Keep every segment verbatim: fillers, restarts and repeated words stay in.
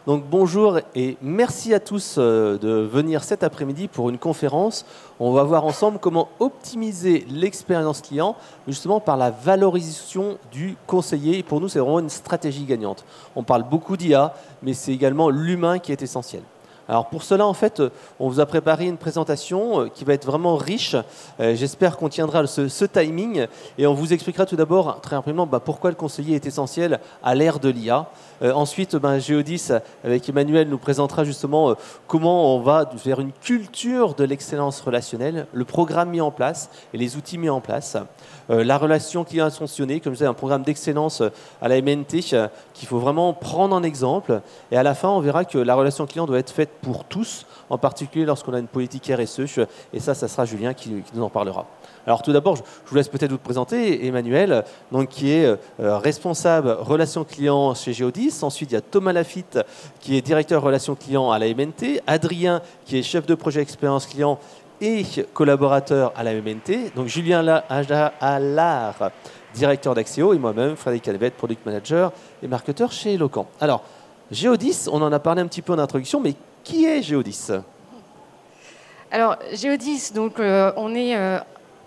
Donc bonjour et merci à tous euh, de venir cet après-midi pour une conférence. On va voir ensemble comment optimiser l'expérience client justement par la valorisation du conseiller. Et pour nous, c'est vraiment une stratégie gagnante. On parle beaucoup d'I A, mais c'est également l'humain qui est essentiel. Alors pour cela, en fait, on vous a préparé une présentation qui va être vraiment riche. Euh, J'espère qu'on tiendra ce, ce timing et on vous expliquera tout d'abord très rapidement bah, pourquoi le conseiller est essentiel à l'ère de l'I A. Euh, ensuite, ben, Géodis, avec Emmanuel, nous présentera justement euh, comment on va vers une culture de l'excellence relationnelle, le programme mis en place et les outils mis en place. Euh, la relation client ascensionnée, comme je disais, un programme d'excellence à la M N T euh, qu'il faut vraiment prendre en exemple. Et à la fin, on verra que la relation client doit être faite pour tous, en particulier lorsqu'on a une politique R S E. Et ça, ça sera Julien qui, qui nous en parlera. Alors tout d'abord, je vous laisse peut-être vous présenter, Emmanuel, donc, qui est euh, responsable relations clients chez Géodis. Ensuite, il y a Thomas Lafitte, qui est directeur relations clients à la M N T. Adrien, qui est chef de projet expérience client et collaborateur à la M N T. Donc Julien Allard, directeur d'Axéo, et moi-même, Frédéric Calvette, product manager et marketeur chez Eloquent. Alors, Géodis, on en a parlé un petit peu en introduction, mais qui est Géodis ? Alors, Géodis, donc, euh, on est euh,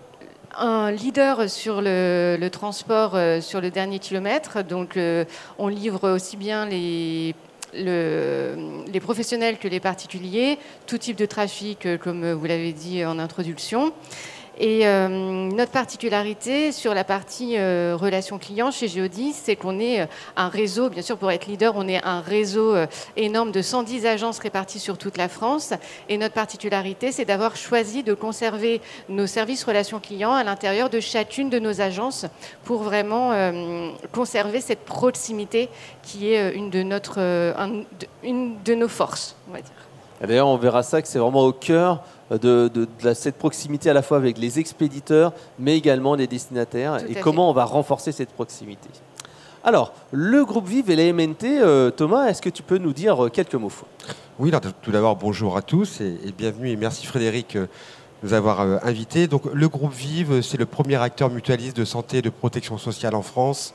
un leader sur le, le transport euh, sur le dernier kilomètre. Donc, euh, on livre aussi bien les, le, les professionnels que les particuliers, tout type de trafic, euh, comme vous l'avez dit en introduction. Et euh, notre particularité sur la partie euh, relations clients chez Géodis, c'est qu'on est euh, un réseau, bien sûr pour être leader, on est un réseau euh, énorme de cent dix agences réparties sur toute la France. Et notre particularité, c'est d'avoir choisi de conserver nos services relations clients à l'intérieur de chacune de nos agences pour vraiment euh, conserver cette proximité qui est une de, notre, euh, un, une de nos forces, on va dire. D'ailleurs, on verra ça, que c'est vraiment au cœur de, de, de cette proximité à la fois avec les expéditeurs, mais également les destinataires, et comment fait. on va renforcer cette proximité. Alors, le groupe Vive et la M N T, euh, Thomas, est-ce que tu peux nous dire quelques mots ? Oui, alors, tout d'abord, bonjour à tous et, et bienvenue, et merci Frédéric de nous avoir euh, invités. Donc, le groupe Vive, c'est le premier acteur mutualiste de santé et de protection sociale en France.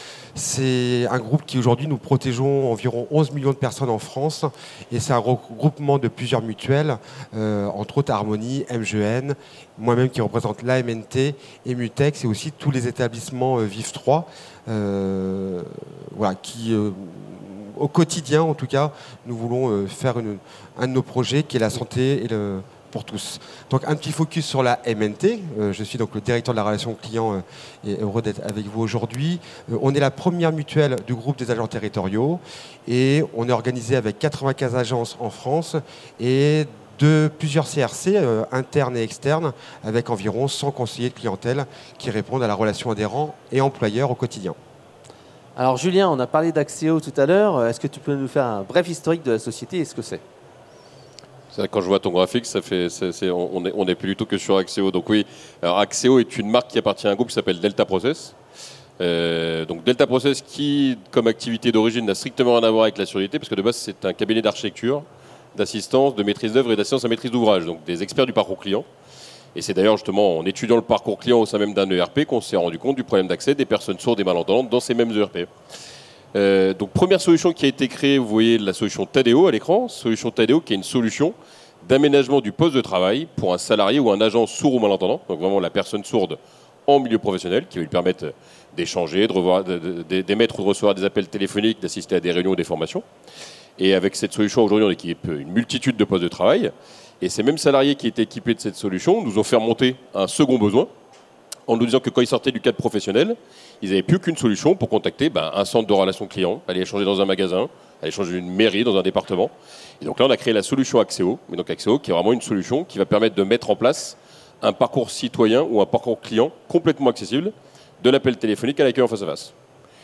C'est un groupe qui, aujourd'hui, nous protégeons environ onze millions de personnes en France. Et c'est un regroupement de plusieurs mutuelles, euh, entre autres Harmonie, M G N, moi-même qui représente l'A M N T et Mutex, et aussi tous les établissements euh, Vive trois, euh, voilà, qui, euh, au quotidien, en tout cas, nous voulons euh, faire une, un de nos projets qui est la santé et le... pour tous. Donc un petit focus sur la M N T. Euh, je suis donc le directeur de la relation client euh, et heureux d'être avec vous aujourd'hui. Euh, on est la première mutuelle du groupe des agents territoriaux et on est organisé avec quatre-vingt-quinze agences en France et de plusieurs C R C euh, internes et externes avec environ cent conseillers de clientèle qui répondent à la relation adhérent et employeur au quotidien. Alors Julien, on a parlé d'Axéo tout à l'heure. Est-ce que tu peux nous faire un bref historique de la société et ce que c'est ? Quand je vois ton graphique, ça fait, c'est, c'est, on n'est on est plus du tout que sur Axieo. Donc oui, alors Axieo est une marque qui appartient à un groupe qui s'appelle Delta Process. Euh, donc Delta Process qui, comme activité d'origine, n'a strictement rien à voir avec la sûreté, parce que de base, c'est un cabinet d'architecture, d'assistance, de maîtrise d'œuvre et d'assistance à maîtrise d'ouvrage, donc des experts du parcours client. Et c'est d'ailleurs justement en étudiant le parcours client au sein même d'un E R P qu'on s'est rendu compte du problème d'accès des personnes sourdes et malentendantes dans ces mêmes E R P. Euh, donc première solution qui a été créée, vous voyez la solution Tadeo à l'écran, solution Tadeo qui est une solution d'aménagement du poste de travail pour un salarié ou un agent sourd ou malentendant, donc vraiment la personne sourde en milieu professionnel, qui va lui permettre d'échanger, de revoir, de, de, d'émettre ou de recevoir des appels téléphoniques, d'assister à des réunions ou des formations. Et avec cette solution, aujourd'hui, on équipe une multitude de postes de travail. Et ces mêmes salariés qui étaient équipés de cette solution nous ont fait remonter un second besoin, en nous disant que quand ils sortaient du cadre professionnel, ils n'avaient plus qu'une solution pour contacter ben, un centre de relations clients, aller échanger dans un magasin, aller échanger dans une mairie, dans un département. Et donc là, on a créé la solution Axieo, mais donc Axieo qui est vraiment une solution qui va permettre de mettre en place un parcours citoyen ou un parcours client complètement accessible, de l'appel téléphonique à l'accueil en face à face.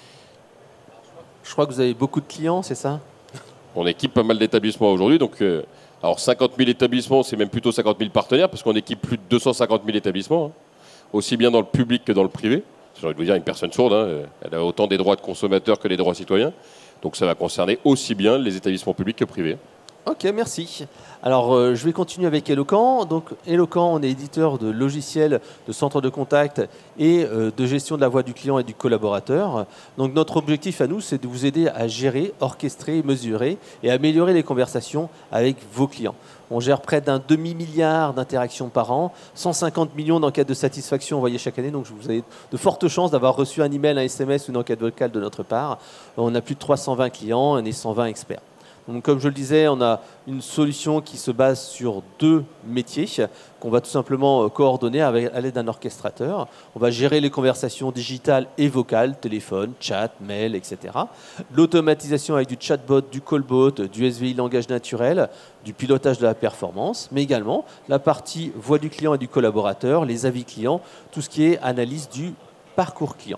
Je crois que vous avez beaucoup de clients, c'est ça ? On équipe pas mal d'établissements aujourd'hui, donc euh, alors cinquante mille établissements, c'est même plutôt cinquante mille partenaires, parce qu'on équipe plus de deux cent cinquante mille établissements, hein, aussi bien dans le public que dans le privé. J'ai envie de vous dire, une personne sourde, hein, elle a autant des droits de consommateur que des droits citoyens, donc ça va concerner aussi bien les établissements publics que privés. Ok, merci. Alors, euh, je vais continuer avec Eloquent. Donc, Eloquent, on est éditeur de logiciels, de centres de contact et euh, de gestion de la voix du client et du collaborateur. Donc, notre objectif à nous, c'est de vous aider à gérer, orchestrer, mesurer et améliorer les conversations avec vos clients. On gère près d'un demi-milliard d'interactions par an, cent cinquante millions d'enquêtes de satisfaction envoyées chaque année. Donc, vous avez de fortes chances d'avoir reçu un email, un S M S ou une enquête vocale de notre part. On a plus de trois cent vingt clients et cent vingt experts. Donc, comme je le disais, on a une solution qui se base sur deux métiers qu'on va tout simplement coordonner avec, à l'aide d'un orchestrateur. On va gérer les conversations digitales et vocales, téléphone, chat, mail, et cetera. L'automatisation avec du chatbot, du callbot, du S V I langage naturel, du pilotage de la performance, mais également la partie voix du client et du collaborateur, les avis clients, tout ce qui est analyse du parcours client.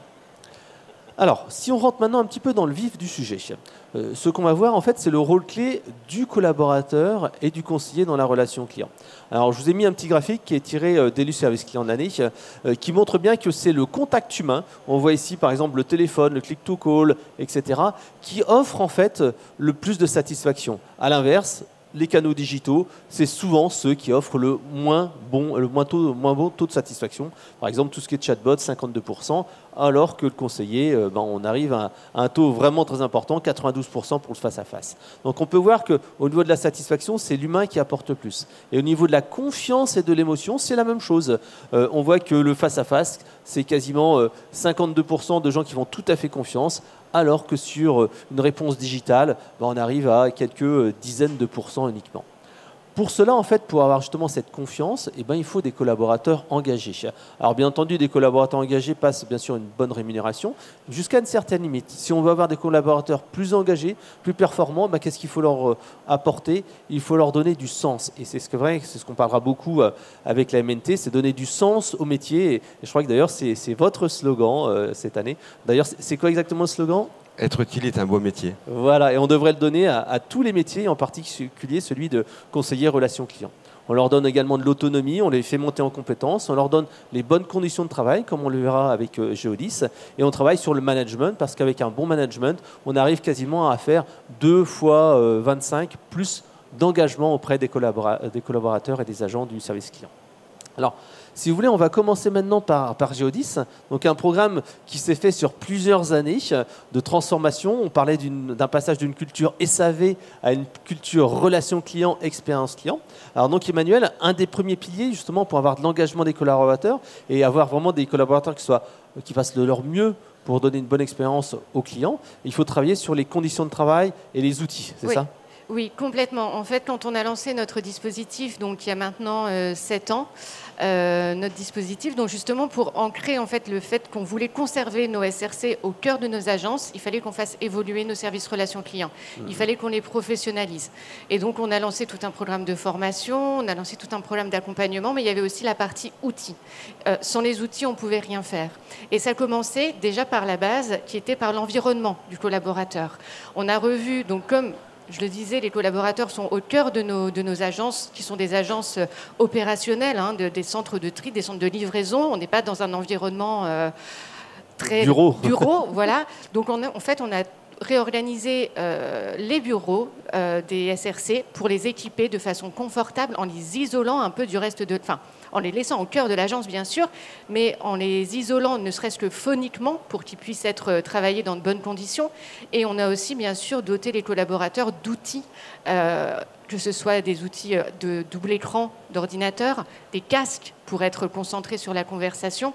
Alors, si on rentre maintenant un petit peu dans le vif du sujet, euh, ce qu'on va voir, en fait, c'est le rôle clé du collaborateur et du conseiller dans la relation client. Alors, je vous ai mis un petit graphique qui est tiré euh, d'Elu Service Client de l'année, euh, qui montre bien que c'est le contact humain. On voit ici, par exemple, le téléphone, le click-to-call, et cetera, qui offre, en fait, le plus de satisfaction. À l'inverse, les canaux digitaux, c'est souvent ceux qui offrent le moins bon, le moins, taux, moins bon taux de satisfaction. Par exemple, tout ce qui est chatbot, cinquante-deux pour cent, alors que le conseiller, euh, ben, on arrive à un, à un taux vraiment très important, quatre-vingt-douze pour cent pour le face-à-face. Donc on peut voir qu'au niveau de la satisfaction, c'est l'humain qui apporte le plus. Et au niveau de la confiance et de l'émotion, c'est la même chose. Euh, on voit que le face-à-face, c'est quasiment euh, cinquante-deux pour cent de gens qui font tout à fait confiance, alors que sur une réponse digitale, ben on arrive à quelques dizaines de pourcents uniquement. Pour cela, en fait, pour avoir justement cette confiance, eh ben, il faut des collaborateurs engagés. Alors, bien entendu, des collaborateurs engagés passent bien sûr une bonne rémunération, jusqu'à une certaine limite. Si on veut avoir des collaborateurs plus engagés, plus performants, ben, qu'est-ce qu'il faut leur apporter? Il faut leur donner du sens. Et c'est ce que vrai, c'est ce qu'on parlera beaucoup avec la M N T, c'est donner du sens au métier. Et je crois que d'ailleurs, c'est, c'est votre slogan euh, cette année. D'ailleurs, c'est quoi exactement le slogan? Être utile est un beau métier. Voilà, et on devrait le donner à, à tous les métiers, en particulier celui de conseiller relations clients. On leur donne également de l'autonomie, on les fait monter en compétences, on leur donne les bonnes conditions de travail, comme on le verra avec euh, Geodis, et on travaille sur le management, parce qu'avec un bon management, on arrive quasiment à faire deux fois euh, vingt-cinq plus d'engagement auprès des, collabora- des collaborateurs et des agents du service client. Alors, si vous voulez, on va commencer maintenant par, par Geodis, donc un programme qui s'est fait sur plusieurs années de transformation. On parlait d'une, d'un passage d'une culture S A V à une culture relation client, expérience client. Alors donc Emmanuel, un des premiers piliers justement pour avoir de l'engagement des collaborateurs et avoir vraiment des collaborateurs qui, soient, qui fassent de leur mieux pour donner une bonne expérience aux clients, il faut travailler sur les conditions de travail et les outils, c'est oui. ça ? Oui, complètement. En fait, quand on a lancé notre dispositif, donc il y a maintenant euh, sept ans, euh, notre dispositif, donc justement pour ancrer en fait le fait qu'on voulait conserver nos S R C au cœur de nos agences, il fallait qu'on fasse évoluer nos services relations clients. Mmh. Il fallait qu'on les professionnalise. Et donc on a lancé tout un programme de formation, on a lancé tout un programme d'accompagnement, mais il y avait aussi la partie outils. Euh, sans les outils, on ne pouvait rien faire. Et ça commençait déjà par la base, qui était par l'environnement du collaborateur. On a revu, donc comme je le disais, les collaborateurs sont au cœur de nos, de nos agences, qui sont des agences opérationnelles, hein, de, des centres de tri, des centres de livraison. On n'est pas dans un environnement euh, très... Bureau. Bureau, voilà. Donc, on a, en fait, on a réorganisé euh, les bureaux euh, des S R C pour les équiper de façon confortable, en les isolant un peu du reste de... Enfin, en les laissant au cœur de l'agence, bien sûr, mais en les isolant, ne serait-ce que phoniquement, pour qu'ils puissent être travaillés dans de bonnes conditions. Et on a aussi, bien sûr, doté les collaborateurs d'outils, euh, que ce soit des outils de double écran d'ordinateur, des casques pour être concentrés sur la conversation,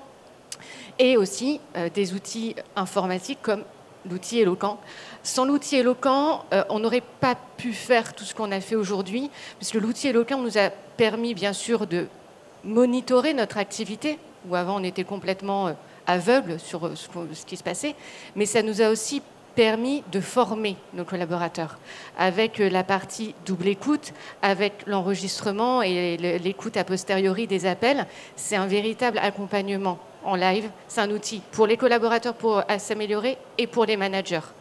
et aussi euh, des outils informatiques comme l'outil Eloquent. Sans l'outil Eloquent, euh, on n'aurait pas pu faire tout ce qu'on a fait aujourd'hui, puisque l'outil Eloquent nous a permis, bien sûr, de monitorer notre activité, où avant on était complètement aveugle sur ce qui se passait, mais ça nous a aussi permis de former nos collaborateurs avec la partie double écoute, avec l'enregistrement et l'écoute a posteriori des appels. C'est un véritable accompagnement en live. C'est un outil pour les collaborateurs pour s'améliorer et pour les managers.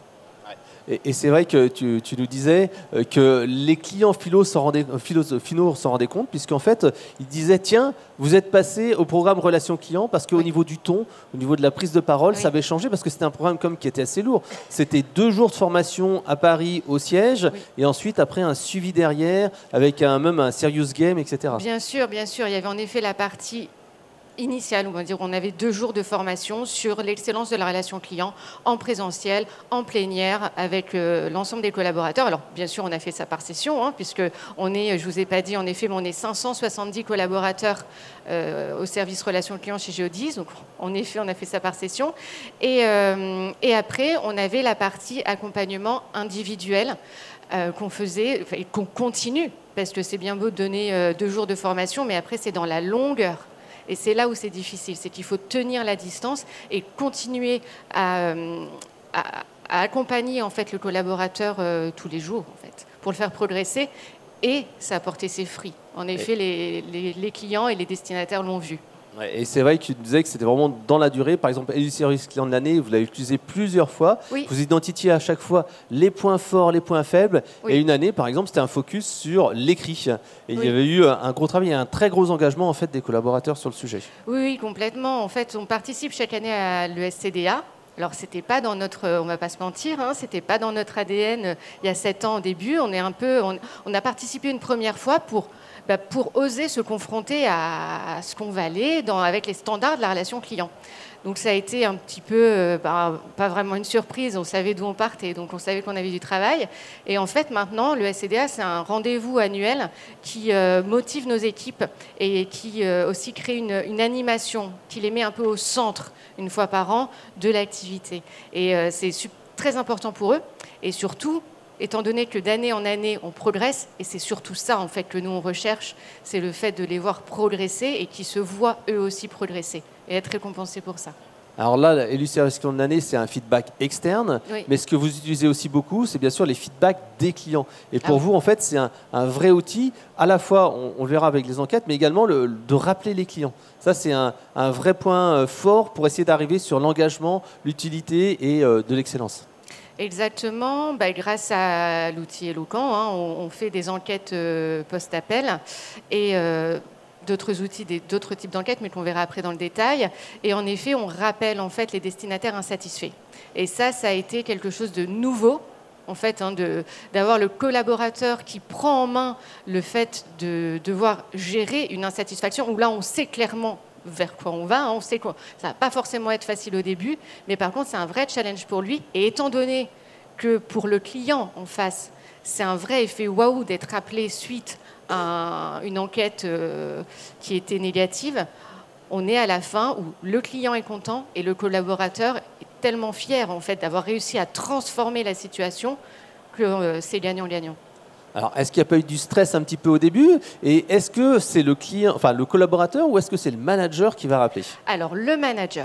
Et, et c'est vrai que tu, tu nous disais euh, que les clients philo s'en rendaient, philo, finaux s'en rendaient compte, puisqu'en fait, ils disaient, tiens, vous êtes passé au programme Relations Clients, parce qu'au Oui. niveau du ton, au niveau de la prise de parole, Oui. ça avait changé, parce que c'était un programme comme qui était assez lourd. C'était deux jours de formation à Paris, au siège, Oui. et ensuite, après, un suivi derrière, avec un, même un serious game, et cetera. Bien sûr, bien sûr. Il y avait en effet la partie initiale, on va dire, on avait deux jours de formation sur l'excellence de la relation client en présentiel, en plénière, avec euh, l'ensemble des collaborateurs. Alors, bien sûr, on a fait ça par session, hein, puisque on est, je vous ai pas dit, en effet, mais on est cinq cent soixante-dix collaborateurs euh, au service relations clients chez Geodis. Donc, en effet, on a fait ça par session. Et, euh, et après, on avait la partie accompagnement individuel euh, qu'on faisait, et qu'on continue, parce que c'est bien beau de donner euh, deux jours de formation, mais après, c'est dans la longueur. Et c'est là où c'est difficile, c'est qu'il faut tenir la distance et continuer à, à, à accompagner en fait le collaborateur euh, tous les jours en fait, pour le faire progresser, et ça a porté ses fruits. En effet, les, les, les clients et les destinataires l'ont vu. Ouais, et c'est vrai que tu disais que c'était vraiment dans la durée. Par exemple, le service client de l'année, vous l'avez utilisé plusieurs fois. Oui. Vous identifiez à chaque fois les points forts, les points faibles. Oui. Et une année, par exemple, c'était un focus sur l'écrit. Et il Oui. y avait eu un gros travail et un très gros engagement en fait, des collaborateurs sur le sujet. Oui, oui, complètement. En fait, on participe chaque année à l'E S C D A. Alors, c'était pas dans notre, on va pas se mentir, hein, c'était pas dans notre A D N euh, il y a sept ans au début. On est un peu, on, on a participé une première fois pour, bah, pour oser se confronter à, à ce qu'on valait dans, avec les standards de la relation client. Donc, ça a été un petit peu, euh, bah, pas vraiment une surprise. On savait d'où on partait, donc on savait qu'on avait du travail. Et en fait, maintenant, le S C D A, c'est un rendez-vous annuel qui euh, motive nos équipes et qui euh, aussi crée une, une animation qui les met un peu au centre une fois par an de l'activité. Et euh, c'est su- très important pour eux. Et surtout, étant donné que d'année en année, on progresse, et c'est surtout ça en fait que nous on recherche, c'est le fait de les voir progresser et qu'ils se voient eux aussi progresser et être récompensés pour ça. Alors là, l'élu service client de l'année, c'est un feedback externe. Oui. Mais ce que vous utilisez aussi beaucoup, c'est bien sûr les feedbacks des clients. Et pour Ah oui. vous, en fait, c'est un, un vrai outil. À la fois, on, on le verra avec les enquêtes, mais également le, de rappeler les clients. Ça, c'est un, un vrai point euh, fort pour essayer d'arriver sur l'engagement, l'utilité et euh, de l'excellence. Exactement, bah, grâce à l'outil Eloquent, hein, on, on fait des enquêtes euh, post-appel et euh, d'autres outils, des- d'autres types d'enquêtes, mais qu'on verra après dans le détail. Et en effet, on rappelle en fait les destinataires insatisfaits. Et ça, ça a été quelque chose de nouveau. En fait, hein, de, d'avoir le collaborateur qui prend en main le fait de devoir gérer une insatisfaction, où là, on sait clairement vers quoi on va, hein, on sait que ça va pas forcément être facile au début, mais par contre, c'est un vrai challenge pour lui. Et étant donné que pour le client en face, c'est un vrai effet waouh d'être appelé suite à un- une enquête euh, qui était négative, on est à la fin où le client est content et le collaborateur est tellement fier en fait d'avoir réussi à transformer la situation que euh, c'est gagnant-gagnant. Alors, est-ce qu'il n'y a pas eu du stress un petit peu au début? Et est-ce que c'est le client, enfin le collaborateur, ou est-ce que c'est le manager qui va rappeler? Alors, le manager.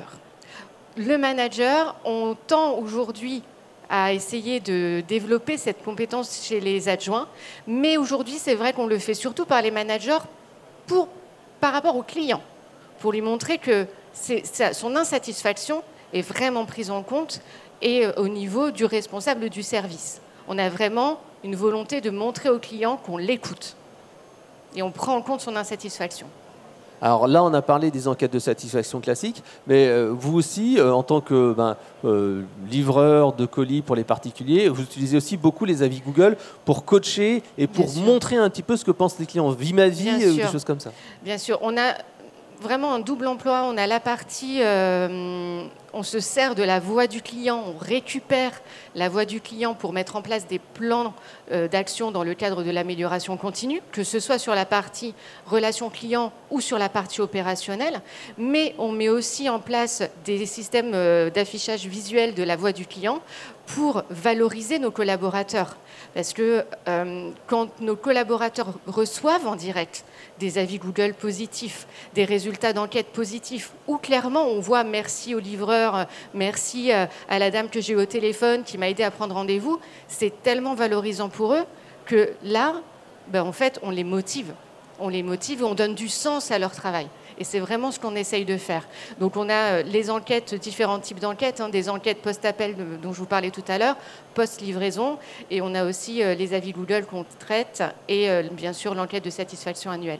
Le manager, on tend aujourd'hui à essayer de développer cette compétence chez les adjoints, mais aujourd'hui, c'est vrai qu'on le fait surtout par les managers pour, par rapport au client, pour lui montrer que c'est, ça- son insatisfaction est vraiment prise en compte et euh, au niveau du responsable du service. On a vraiment une volonté de montrer au client qu'on l'écoute et on prend en compte son insatisfaction. Alors là, on a parlé des enquêtes de satisfaction classiques, mais euh, vous aussi, euh, en tant que ben, euh, livreur de colis pour les particuliers, vous utilisez aussi beaucoup les avis Google pour coacher et pour Bien sûr. montrer un petit peu ce que pensent les clients. Vie ma vie, Bien euh, ou des sûr. choses comme ça. Bien sûr, on a vraiment un double emploi. On a la partie, euh, on se sert de la voix du client, on récupère la voix du client pour mettre en place des plans euh, d'action dans le cadre de l'amélioration continue, que ce soit sur la partie relation client ou sur la partie opérationnelle. Mais on met aussi en place des systèmes euh, d'affichage visuel de la voix du client pour valoriser nos collaborateurs. Parce que euh, quand nos collaborateurs reçoivent en direct des avis Google positifs, des résultats d'enquête positifs, où clairement on voit merci au livreur, euh, merci euh, à la dame que j'ai eu au téléphone qui m'a aidé à prendre rendez-vous, c'est tellement valorisant pour eux que là, ben, en fait, on les motive. On les motive et on donne du sens à leur travail. Et c'est vraiment ce qu'on essaye de faire. Donc on a les enquêtes, différents types d'enquêtes, hein, des enquêtes post-appel dont je vous parlais tout à l'heure, post-livraison, et on a aussi euh, les avis Google qu'on traite, et euh, bien sûr l'enquête de satisfaction annuelle.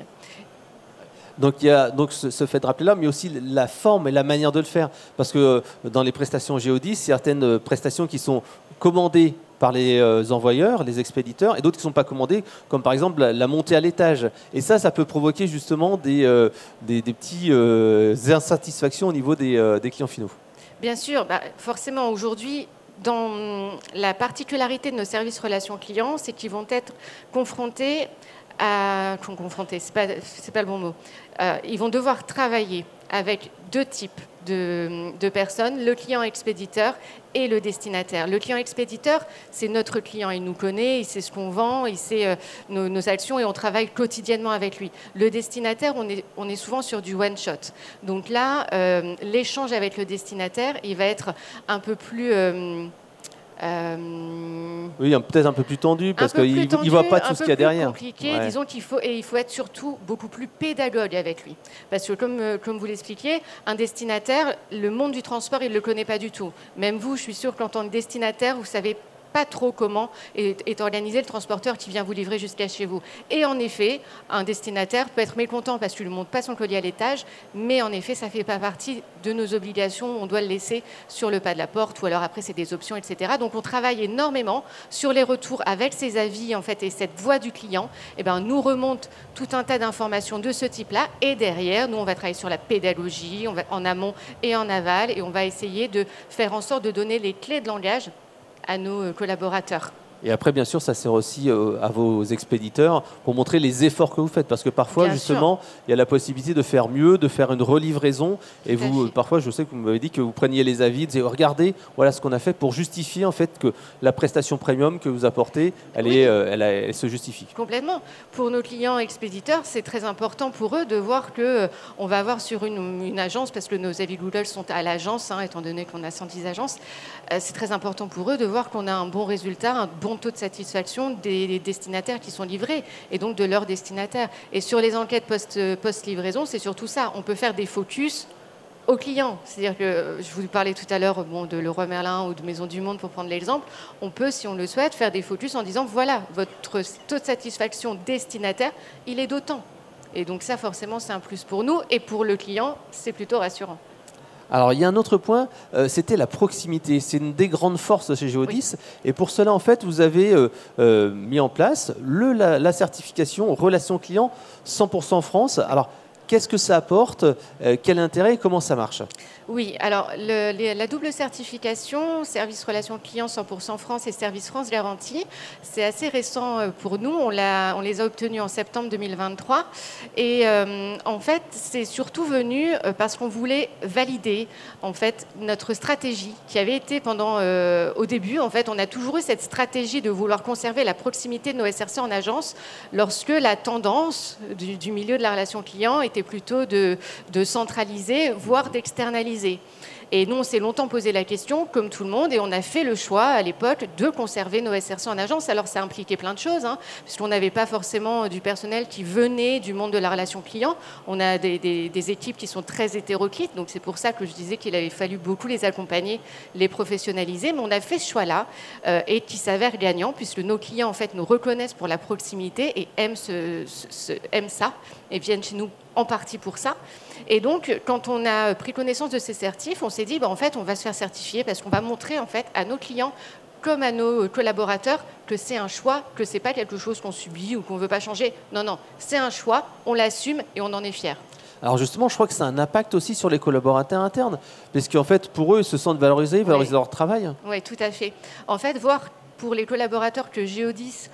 Donc il y a donc ce, ce fait de rappeler là, mais aussi la forme et la manière de le faire. Parce que euh, dans les prestations Géodis, certaines prestations qui sont commandées par les euh, envoyeurs, les expéditeurs, et d'autres qui ne sont pas commandées, comme par exemple la, la montée à l'étage. Et ça, ça peut provoquer justement des, euh, des, des petits euh, insatisfactions au niveau des, euh, des clients finaux. Bien sûr, bah, forcément aujourd'hui, dans la particularité de nos services relations clients, c'est qu'ils vont être confrontés à... confrontés, c'est pas, c'est pas le bon mot. Euh, ils vont devoir travailler avec deux types de, de personnes, le client expéditeur et le destinataire. Le client expéditeur, c'est notre client, il nous connaît, il sait ce qu'on vend, il sait euh, nos, nos actions et on travaille quotidiennement avec lui. Le destinataire, on est, on est souvent sur du one-shot. Donc là, euh, l'échange avec le destinataire, il va être un peu plus... Euh, Euh, oui, peut-être un peu plus tendu parce qu'il ne voit pas tout ce qu'il y a derrière. Un peu plus compliqué, ouais. Disons qu'il faut, et il faut être surtout beaucoup plus pédagogue avec lui. Parce que comme, comme vous l'expliquiez, un destinataire, le monde du transport, il ne le connaît pas du tout. Même vous, je suis sûre qu'en tant que destinataire, vous savez pas trop comment est, est organisé le transporteur qui vient vous livrer jusqu'à chez vous. Et en effet, un destinataire peut être mécontent parce qu'il ne monte pas son colis à l'étage, mais en effet, ça ne fait pas partie de nos obligations. On doit le laisser sur le pas de la porte, ou alors après, c'est des options, et cetera. Donc, on travaille énormément sur les retours avec ces avis, en fait, et cette voix du client. Eh ben, nous remonte tout un tas d'informations de ce type-là. Et derrière, nous, on va travailler sur la pédagogie, on va, en amont et en aval, et on va essayer de faire en sorte de donner les clés de langage à nos collaborateurs. Et après, bien sûr, ça sert aussi euh, à vos expéditeurs pour montrer les efforts que vous faites. Parce que parfois, bien justement, sûr. Il y a la possibilité de faire mieux, de faire une relivraison. Et vous, euh, parfois, je sais que vous m'avez dit que vous preniez les avis, de dire, regardez, voilà ce qu'on a fait pour justifier en fait que la prestation premium que vous apportez, elle, oui. est, euh, elle, elle, elle se justifie. Complètement. Pour nos clients expéditeurs, c'est très important pour eux de voir qu'on euh, va avoir sur une, une agence, parce que nos avis Google sont à l'agence, hein, étant donné qu'on a cent dix agences, euh, c'est très important pour eux de voir qu'on a un bon résultat, un bon taux de satisfaction des destinataires qui sont livrés et donc de leurs destinataires. Et sur les enquêtes post, post-livraison, c'est surtout ça. On peut faire des focus aux clients. C'est-à-dire que je vous parlais tout à l'heure bon, de Leroy Merlin ou de Maison du Monde pour prendre l'exemple. On peut, si on le souhaite, faire des focus en disant voilà, votre taux de satisfaction destinataire, il est d'autant. Et donc ça, forcément, c'est un plus pour nous et pour le client, c'est plutôt rassurant. Alors, il y a un autre point, euh, c'était la proximité. C'est une des grandes forces chez Géodis. Oui. Et pour cela, en fait, vous avez euh, euh, mis en place le, la, la certification relation client cent pour cent France. Alors, qu'est-ce que ça apporte ? euh, Quel intérêt et comment ça marche ? Oui, alors le, les, la double certification, service relation client cent pour cent France et service France garantie, c'est assez récent pour nous. On, l'a, on les a obtenus en septembre deux mille vingt-trois. Et euh, en fait, c'est surtout venu parce qu'on voulait valider en fait, notre stratégie qui avait été pendant, euh, au début, en fait, on a toujours eu cette stratégie de vouloir conserver la proximité de nos S R C en agence lorsque la tendance du, du milieu de la relation client était plutôt de, de centraliser, voire d'externaliser. Et nous, on s'est longtemps posé la question, comme tout le monde, et on a fait le choix à l'époque de conserver nos S R C en agence. Alors, ça impliquait plein de choses, hein, puisqu'on n'avait pas forcément du personnel qui venait du monde de la relation client. On a des, des, des équipes qui sont très hétéroclites, donc c'est pour ça que je disais qu'il avait fallu beaucoup les accompagner, les professionnaliser. Mais on a fait ce choix-là, euh, et qui s'avère gagnant, puisque nos clients, en fait, nous reconnaissent pour la proximité et aiment, ce, ce, aiment ça, et viennent chez nous en partie pour ça. Et donc, quand on a pris connaissance de ces certifs, on s'est dit, bah, en fait, on va se faire certifier parce qu'on va montrer en fait, à nos clients comme à nos collaborateurs que c'est un choix, que ce n'est pas quelque chose qu'on subit ou qu'on ne veut pas changer. Non, non, c'est un choix, on l'assume et on en est fiers. Alors justement, je crois que ça a un impact aussi sur les collaborateurs internes, parce qu'en fait, pour eux, ils se sentent valorisés, ils valorisent oui. leur travail. Oui, tout à fait. En fait, voir pour les collaborateurs que Géodis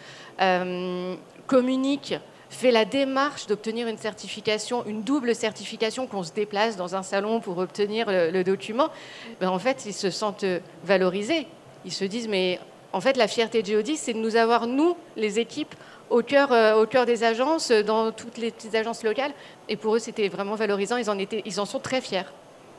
euh, communique, fait la démarche d'obtenir une certification, une double certification, qu'on se déplace dans un salon pour obtenir le, le document, ben en fait, ils se sentent valorisés. Ils se disent, mais en fait, la fierté de Géodis, c'est de nous avoir, nous, les équipes, au cœur, euh, au cœur des agences, dans toutes les petites agences locales. Et pour eux, c'était vraiment valorisant. Ils en, étaient, ils en sont très fiers.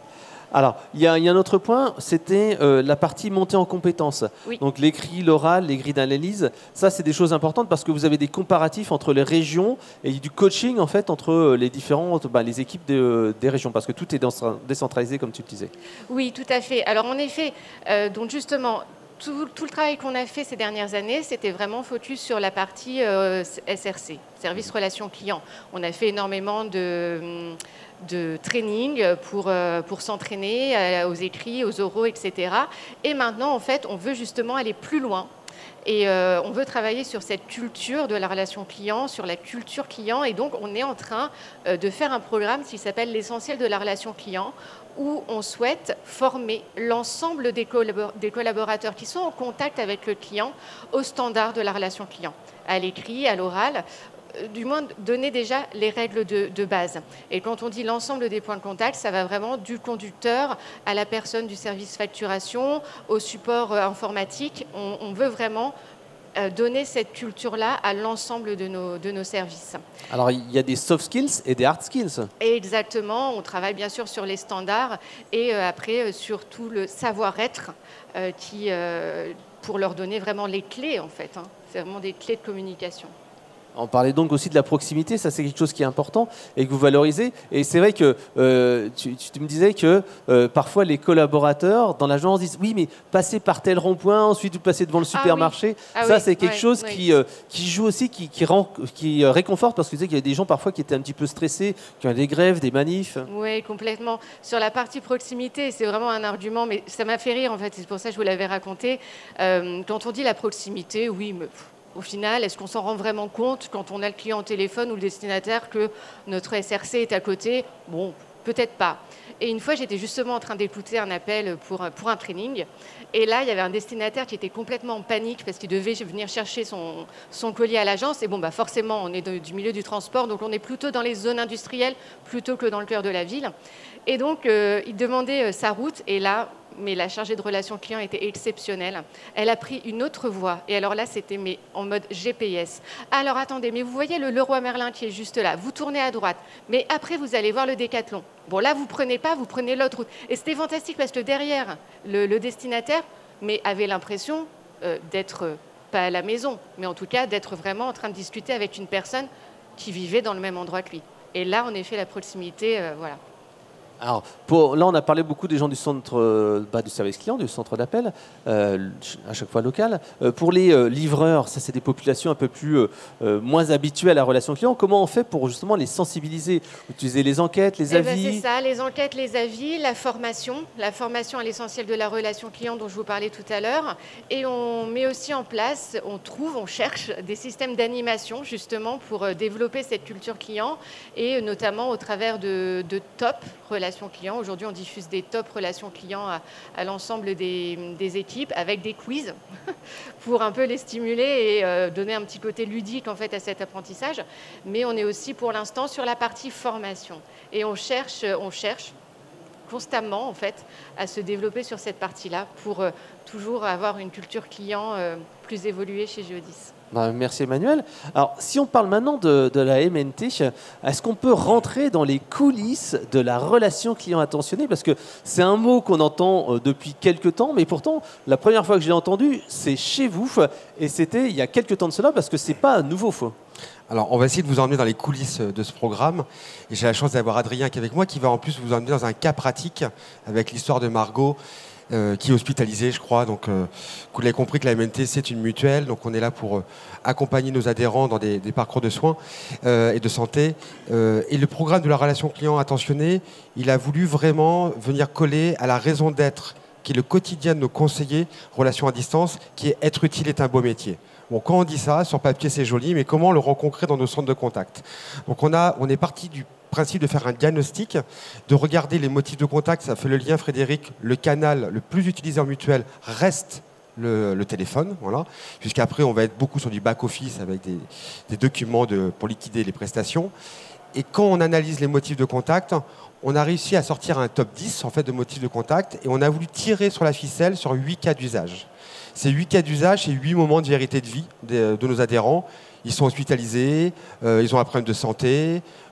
Alors, il y, y a un autre point, c'était euh, la partie montée en compétences. Oui. Donc l'écrit, l'oral, les grilles d'analyse, ça c'est des choses importantes parce que vous avez des comparatifs entre les régions et du coaching en fait entre les différentes, bah, les équipes de, des régions parce que tout est décentralisé comme tu le disais. Oui, tout à fait. Alors en effet, euh, donc justement, tout, tout le travail qu'on a fait ces dernières années, c'était vraiment focus sur la partie euh, S R C, Service Relations Clients. On a fait énormément de... de training pour, euh, pour s'entraîner euh, aux écrits, aux oraux, et cetera. Et maintenant, en fait, on veut justement aller plus loin. Et euh, on veut travailler sur cette culture de la relation client, sur la culture client. Et donc, on est en train euh, de faire un programme qui s'appelle l'essentiel de la relation client, où on souhaite former l'ensemble des, collabor- des collaborateurs qui sont en contact avec le client aux standards de la relation client, à l'écrit, à l'oral, du moins donner déjà les règles de, de base. Et quand on dit l'ensemble des points de contact, ça va vraiment du conducteur à la personne du service facturation, au support euh, informatique. On, on veut vraiment euh, donner cette culture-là à l'ensemble de nos, de nos services. Alors, il y a des soft skills et des hard skills. Et exactement, on travaille bien sûr sur les standards et euh, après euh, sur tout le savoir-être euh, qui, euh, pour leur donner vraiment les clés en fait. Hein. C'est vraiment des clés de communication. On parlait donc aussi de la proximité, ça c'est quelque chose qui est important et que vous valorisez. Et c'est vrai que euh, tu, tu me disais que euh, parfois les collaborateurs dans l'agence disent oui mais passez par tel rond-point, ensuite vous passez devant le supermarché. Ah oui. Ah ça oui, c'est quelque ouais, chose oui. qui, euh, qui joue aussi, qui, qui, rend, qui euh, réconforte parce que tu sais qu'il y a des gens parfois qui étaient un petit peu stressés, qui ont des grèves, des manifs. Oui, complètement. Sur la partie proximité, c'est vraiment un argument, mais ça m'a fait rire en fait, c'est pour ça que je vous l'avais raconté. Euh, quand on dit la proximité, oui mais... Au final, est-ce qu'on s'en rend vraiment compte quand on a le client au téléphone ou le destinataire que notre S R C est à côté? Bon, peut-être pas. Et une fois, j'étais justement en train d'écouter un appel pour, pour un training. Et là, il y avait un destinataire qui était complètement en panique parce qu'il devait venir chercher son, son colis à l'agence. Et bon, bah forcément, on est de, du milieu du transport, donc on est plutôt dans les zones industrielles plutôt que dans le cœur de la ville. Et donc, euh, il demandait euh, sa route. Et là, mais la chargée de relations clients était exceptionnelle. Elle a pris une autre voie. Et alors là, c'était mais en mode G P S. Alors attendez, mais vous voyez le Leroy Merlin qui est juste là. Vous tournez à droite. Mais après, vous allez voir le Décathlon. Bon, là, vous prenez pas, vous prenez l'autre route. Et c'était fantastique parce que derrière, le, le destinataire mais avait l'impression euh, d'être, euh, pas à la maison, mais en tout cas d'être vraiment en train de discuter avec une personne qui vivait dans le même endroit que lui. Et là, en effet, la proximité, euh, voilà. Alors, pour, là, on a parlé beaucoup des gens du centre, euh, bah, du service client, du centre d'appel, euh, à chaque fois local. Euh, pour les euh, livreurs, ça, c'est des populations un peu plus euh, euh, moins habituées à la relation client. Comment on fait pour justement les sensibiliser? Utiliser les enquêtes, les Eh avis? ben, c'est ça, les enquêtes, les avis, la formation. La formation à l'essentiel de la relation client dont je vous parlais tout à l'heure. Et on met aussi en place, on trouve, on cherche des systèmes d'animation justement pour euh, développer cette culture client et euh, notamment au travers de, de top relations clients. Aujourd'hui, on diffuse des top relations clients à, à l'ensemble des, des équipes avec des quiz pour un peu les stimuler et euh, donner un petit côté ludique en fait à cet apprentissage. Mais on est aussi pour l'instant sur la partie formation et on cherche, on cherche constamment en fait à se développer sur cette partie-là pour euh, toujours avoir une culture client euh, plus évoluée chez Geodis. Bah, merci Emmanuel. Alors, si on parle maintenant de, de la M N T, est-ce qu'on peut rentrer dans les coulisses de la relation client attentionné? Parce que c'est un mot qu'on entend depuis quelques temps, mais pourtant, la première fois que je l'ai entendu, c'est chez vous, et c'était il y a quelques temps de cela, parce que c'est pas nouveau. Alors, on va essayer de vous emmener dans les coulisses de ce programme. Et j'ai la chance d'avoir Adrien qui est avec moi, qui va en plus vous emmener dans un cas pratique avec l'histoire de Margot, Euh, qui est hospitalisé, je crois. Donc, euh, vous l'avez compris que la M N T, c'est une mutuelle. Donc, on est là pour euh, accompagner nos adhérents dans des, des parcours de soins euh, et de santé. Euh, et le programme de la relation client attentionné, il a voulu vraiment venir coller à la raison d'être, qui est le quotidien de nos conseillers relations à distance, qui est être utile est un beau métier. Bon, quand on dit ça, sur papier, c'est joli, mais comment le rend concret dans nos centres de contact? Donc, on, a, on est parti du principe de faire un diagnostic, de regarder les motifs de contact. Ça fait le lien, Frédéric. Le canal le plus utilisé en mutuelle reste le, le téléphone. Voilà. Puisqu'après, on va être beaucoup sur du back-office avec des, des documents de, pour liquider les prestations. Et quand on analyse les motifs de contact, on a réussi à sortir un top dix en fait, de motifs de contact et on a voulu tirer sur la ficelle sur huit cas d'usage. Ces huit cas d'usage, c'est huit moments de vérité de vie de, de nos adhérents. Ils sont hospitalisés, euh, ils ont un problème de santé,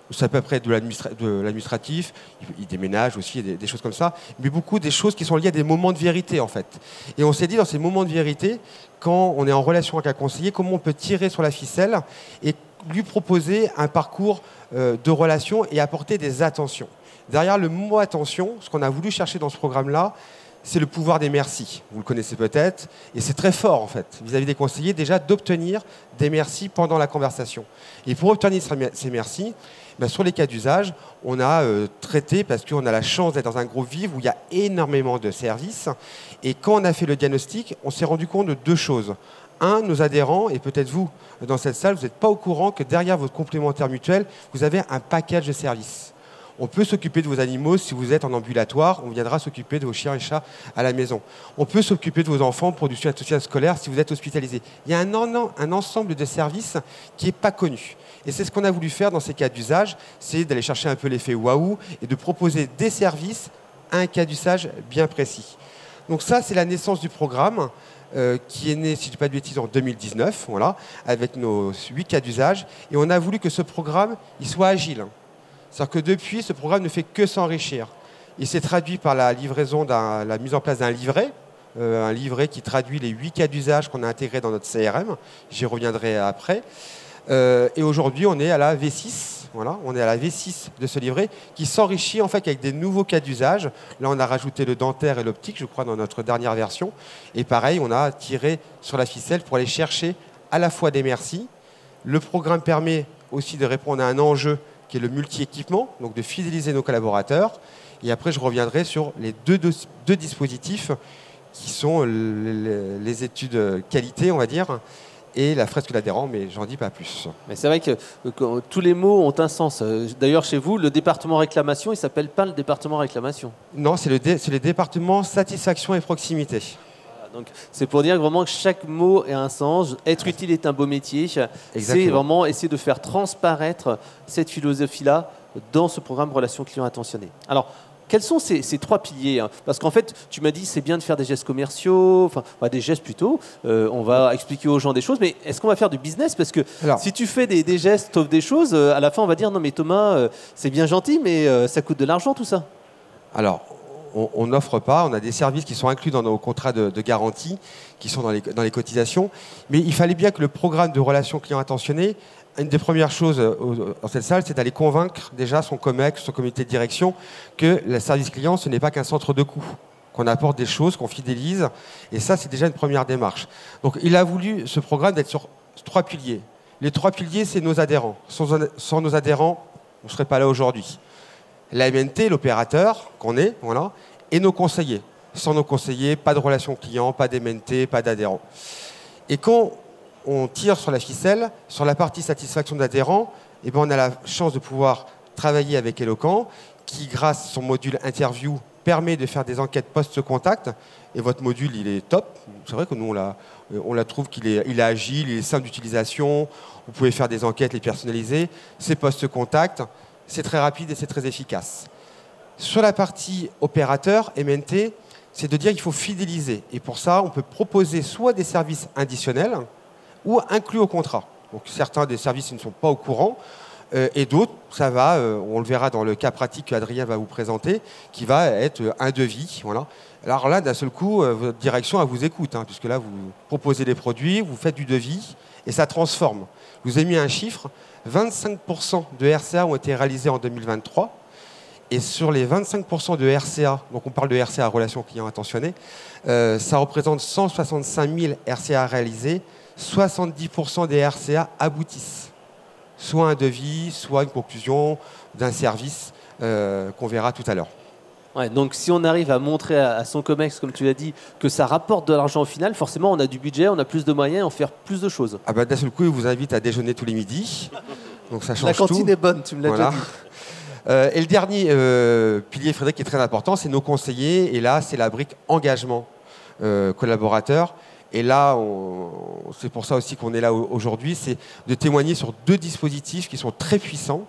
c'est à peu près de l'administra- de l'administratif, ils déménagent aussi, des, des choses comme ça, mais beaucoup des choses qui sont liées à des moments de vérité en fait. Et on s'est dit dans ces moments de vérité, quand on est en relation avec un conseiller, comment on peut tirer sur la ficelle et lui proposer un parcours euh, de relation et apporter des attentions. Derrière le mot attention, ce qu'on a voulu chercher dans ce programme-là, c'est le pouvoir des merci. Vous le connaissez peut-être, et c'est très fort en fait, vis-à-vis des conseillers, déjà d'obtenir des merci pendant la conversation. Et pour obtenir ces merci, ben, sur les cas d'usage, on a euh, traité, parce qu'on a la chance d'être dans un groupe Vive où il y a énormément de services, et quand on a fait le diagnostic, on s'est rendu compte de deux choses. Un, nos adhérents, et peut-être vous, dans cette salle, vous n'êtes pas au courant que derrière votre complémentaire mutuel, vous avez un package de services. On peut s'occuper de vos animaux si vous êtes en ambulatoire. On viendra s'occuper de vos chiens et chats à la maison. On peut s'occuper de vos enfants pour du soutien scolaire si vous êtes hospitalisé. Il y a un, en, un ensemble de services qui n'est pas connu. Et c'est ce qu'on a voulu faire dans ces cas d'usage, c'est d'aller chercher un peu l'effet waouh et de proposer des services à un cas d'usage bien précis. Donc ça, c'est la naissance du programme euh, qui est né, si je ne dis pas de bêtises, en deux mille dix-neuf, voilà, avec nos huit cas d'usage. Et on a voulu que ce programme il soit agile. C'est-à-dire que depuis, ce programme ne fait que s'enrichir. Il s'est traduit par la livraison, d'un, la mise en place d'un livret, euh, un livret qui traduit les huit cas d'usage qu'on a intégrés dans notre C R M. J'y reviendrai après. Euh, et aujourd'hui, on est à la V six. Voilà, on est à la V six de ce livret qui s'enrichit en fait avec des nouveaux cas d'usage. Là, on a rajouté le dentaire et l'optique, je crois, dans notre dernière version. Et pareil, on a tiré sur la ficelle pour aller chercher à la fois des merci. Le programme permet aussi de répondre à un enjeu qui est le multi-équipement, donc de fidéliser nos collaborateurs. Et après, je reviendrai sur les deux, deux, deux dispositifs qui sont les, les études qualité, on va dire, et la fresque d'adhérent, mais j'en dis pas plus. Mais c'est vrai que, que tous les mots ont un sens. D'ailleurs, chez vous, le département réclamation, il ne s'appelle pas le département réclamation. Non, c'est le, dé, c'est le département satisfaction et proximité. Donc, c'est pour dire vraiment que chaque mot a un sens. Être utile est un beau métier. Exactement. C'est vraiment essayer de faire transparaître cette philosophie-là dans ce programme Relations Clients Attentionnés. Alors, quels sont ces, ces trois piliers hein? Parce qu'en fait, tu m'as dit c'est bien de faire des gestes commerciaux, enfin des gestes plutôt. Euh, on va expliquer aux gens des choses, mais est-ce qu'on va faire du business? Parce que Alors, si tu fais des, des gestes, t'offres des choses, euh, à la fin on va dire non mais Thomas, euh, c'est bien gentil, mais euh, ça coûte de l'argent tout ça. Alors, on n'offre pas, on a des services qui sont inclus dans nos contrats de, de garantie, qui sont dans les, dans les cotisations, mais il fallait bien que le programme de relations clients attentionnés, une des premières choses dans cette salle, c'est d'aller convaincre déjà son COMEX, son comité de direction, que le service client, ce n'est pas qu'un centre de coût, qu'on apporte des choses, qu'on fidélise, et ça, c'est déjà une première démarche. Donc, il a voulu, ce programme, d'être sur trois piliers. Les trois piliers, c'est nos adhérents. Sans, sans nos adhérents, on ne serait pas là aujourd'hui. La M N T, l'opérateur qu'on est, voilà, et nos conseillers. Sans nos conseillers, pas de relation client, pas d'M N T, pas d'adhérents. Et quand on tire sur la ficelle, sur la partie satisfaction d'adhérents, eh ben on a la chance de pouvoir travailler avec Eloquent, qui, grâce à son module interview, permet de faire des enquêtes post-contact. Et votre module, il est top. C'est vrai que nous, on la, on la trouve qu'il est, il est agile, il est simple d'utilisation. Vous pouvez faire des enquêtes, les personnaliser. C'est post-contact. C'est très rapide et c'est très efficace. Sur la partie opérateur, M N T, c'est de dire qu'il faut fidéliser. Et pour ça, on peut proposer soit des services additionnels ou inclus au contrat. Donc certains des services ils ne sont pas au courant euh, et d'autres, ça va, euh, on le verra dans le cas pratique qu'Adrien va vous présenter, qui va être un devis. Voilà. Alors là, d'un seul coup, euh, votre direction elle vous écoute, hein, puisque là, vous proposez des produits, vous faites du devis et ça transforme. Je vous ai mis un chiffre. vingt-cinq pour cent de R C A ont été réalisés en deux mille vingt-trois. Et sur les vingt-cinq pour cent de R C A, donc on parle de R C A, relations clients attentionnés, euh, ça représente cent soixante-cinq mille R C A réalisés. soixante-dix pour cent des R C A aboutissent. Soit un devis, soit une conclusion d'un service euh, qu'on verra tout à l'heure. Ouais, donc si on arrive à montrer à, à son COMEX, comme tu l'as dit, que ça rapporte de l'argent au final, forcément on a du budget, on a plus de moyens, on fait plus de choses. Ah bah, d'un seul coup, il vous invite à déjeuner tous les midis. Donc ça change La cantine tout. est bonne, tu me l'as Voilà. déjà dit. Euh, et le dernier euh, pilier, Frédéric, qui est très important, c'est nos conseillers. Et là, c'est la brique engagement euh, collaborateur. Et là, on, c'est pour ça aussi qu'on est là aujourd'hui, c'est de témoigner sur deux dispositifs qui sont très puissants,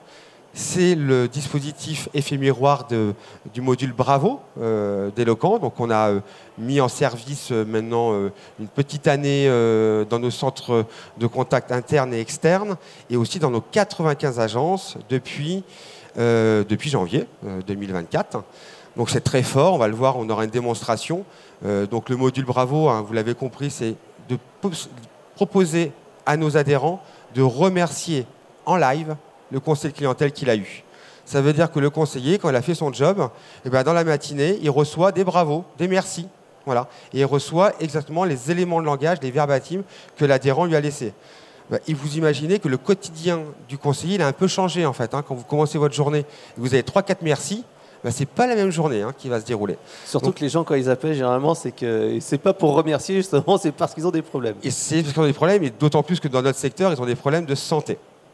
c'est le dispositif effet miroir de, du module Bravo euh, d'Eloquent. Donc on a euh, mis en service euh, maintenant euh, une petite année euh, dans nos centres de contact internes et externes et aussi dans nos quatre-vingt-quinze agences depuis, euh, depuis janvier euh, deux mille vingt-quatre. Donc c'est très fort, on va le voir, on aura une démonstration. Euh, donc le module Bravo, hein, vous l'avez compris, c'est de proposer à nos adhérents de remercier en live le conseiller de clientèle qu'il a eu. Ça veut dire que le conseiller, quand il a fait son job, eh bien, dans la matinée, il reçoit des bravos, des merci. Voilà. Et il reçoit exactement les éléments de langage, les verbatims que l'adhérent lui a laissés. Ben, et vous imaginez que le quotidien du conseiller, il a un peu changé en fait. Hein. Quand vous commencez votre journée, vous avez trois quatre merci, ben, ce n'est pas la même journée hein, qui va se dérouler. Surtout Donc, que les gens, quand ils appellent, généralement, c'est que c'est pas pour remercier, justement, c'est parce qu'ils ont des problèmes. Et c'est parce qu'ils ont des problèmes, et d'autant plus que dans notre secteur, ils ont des problèmes de santé.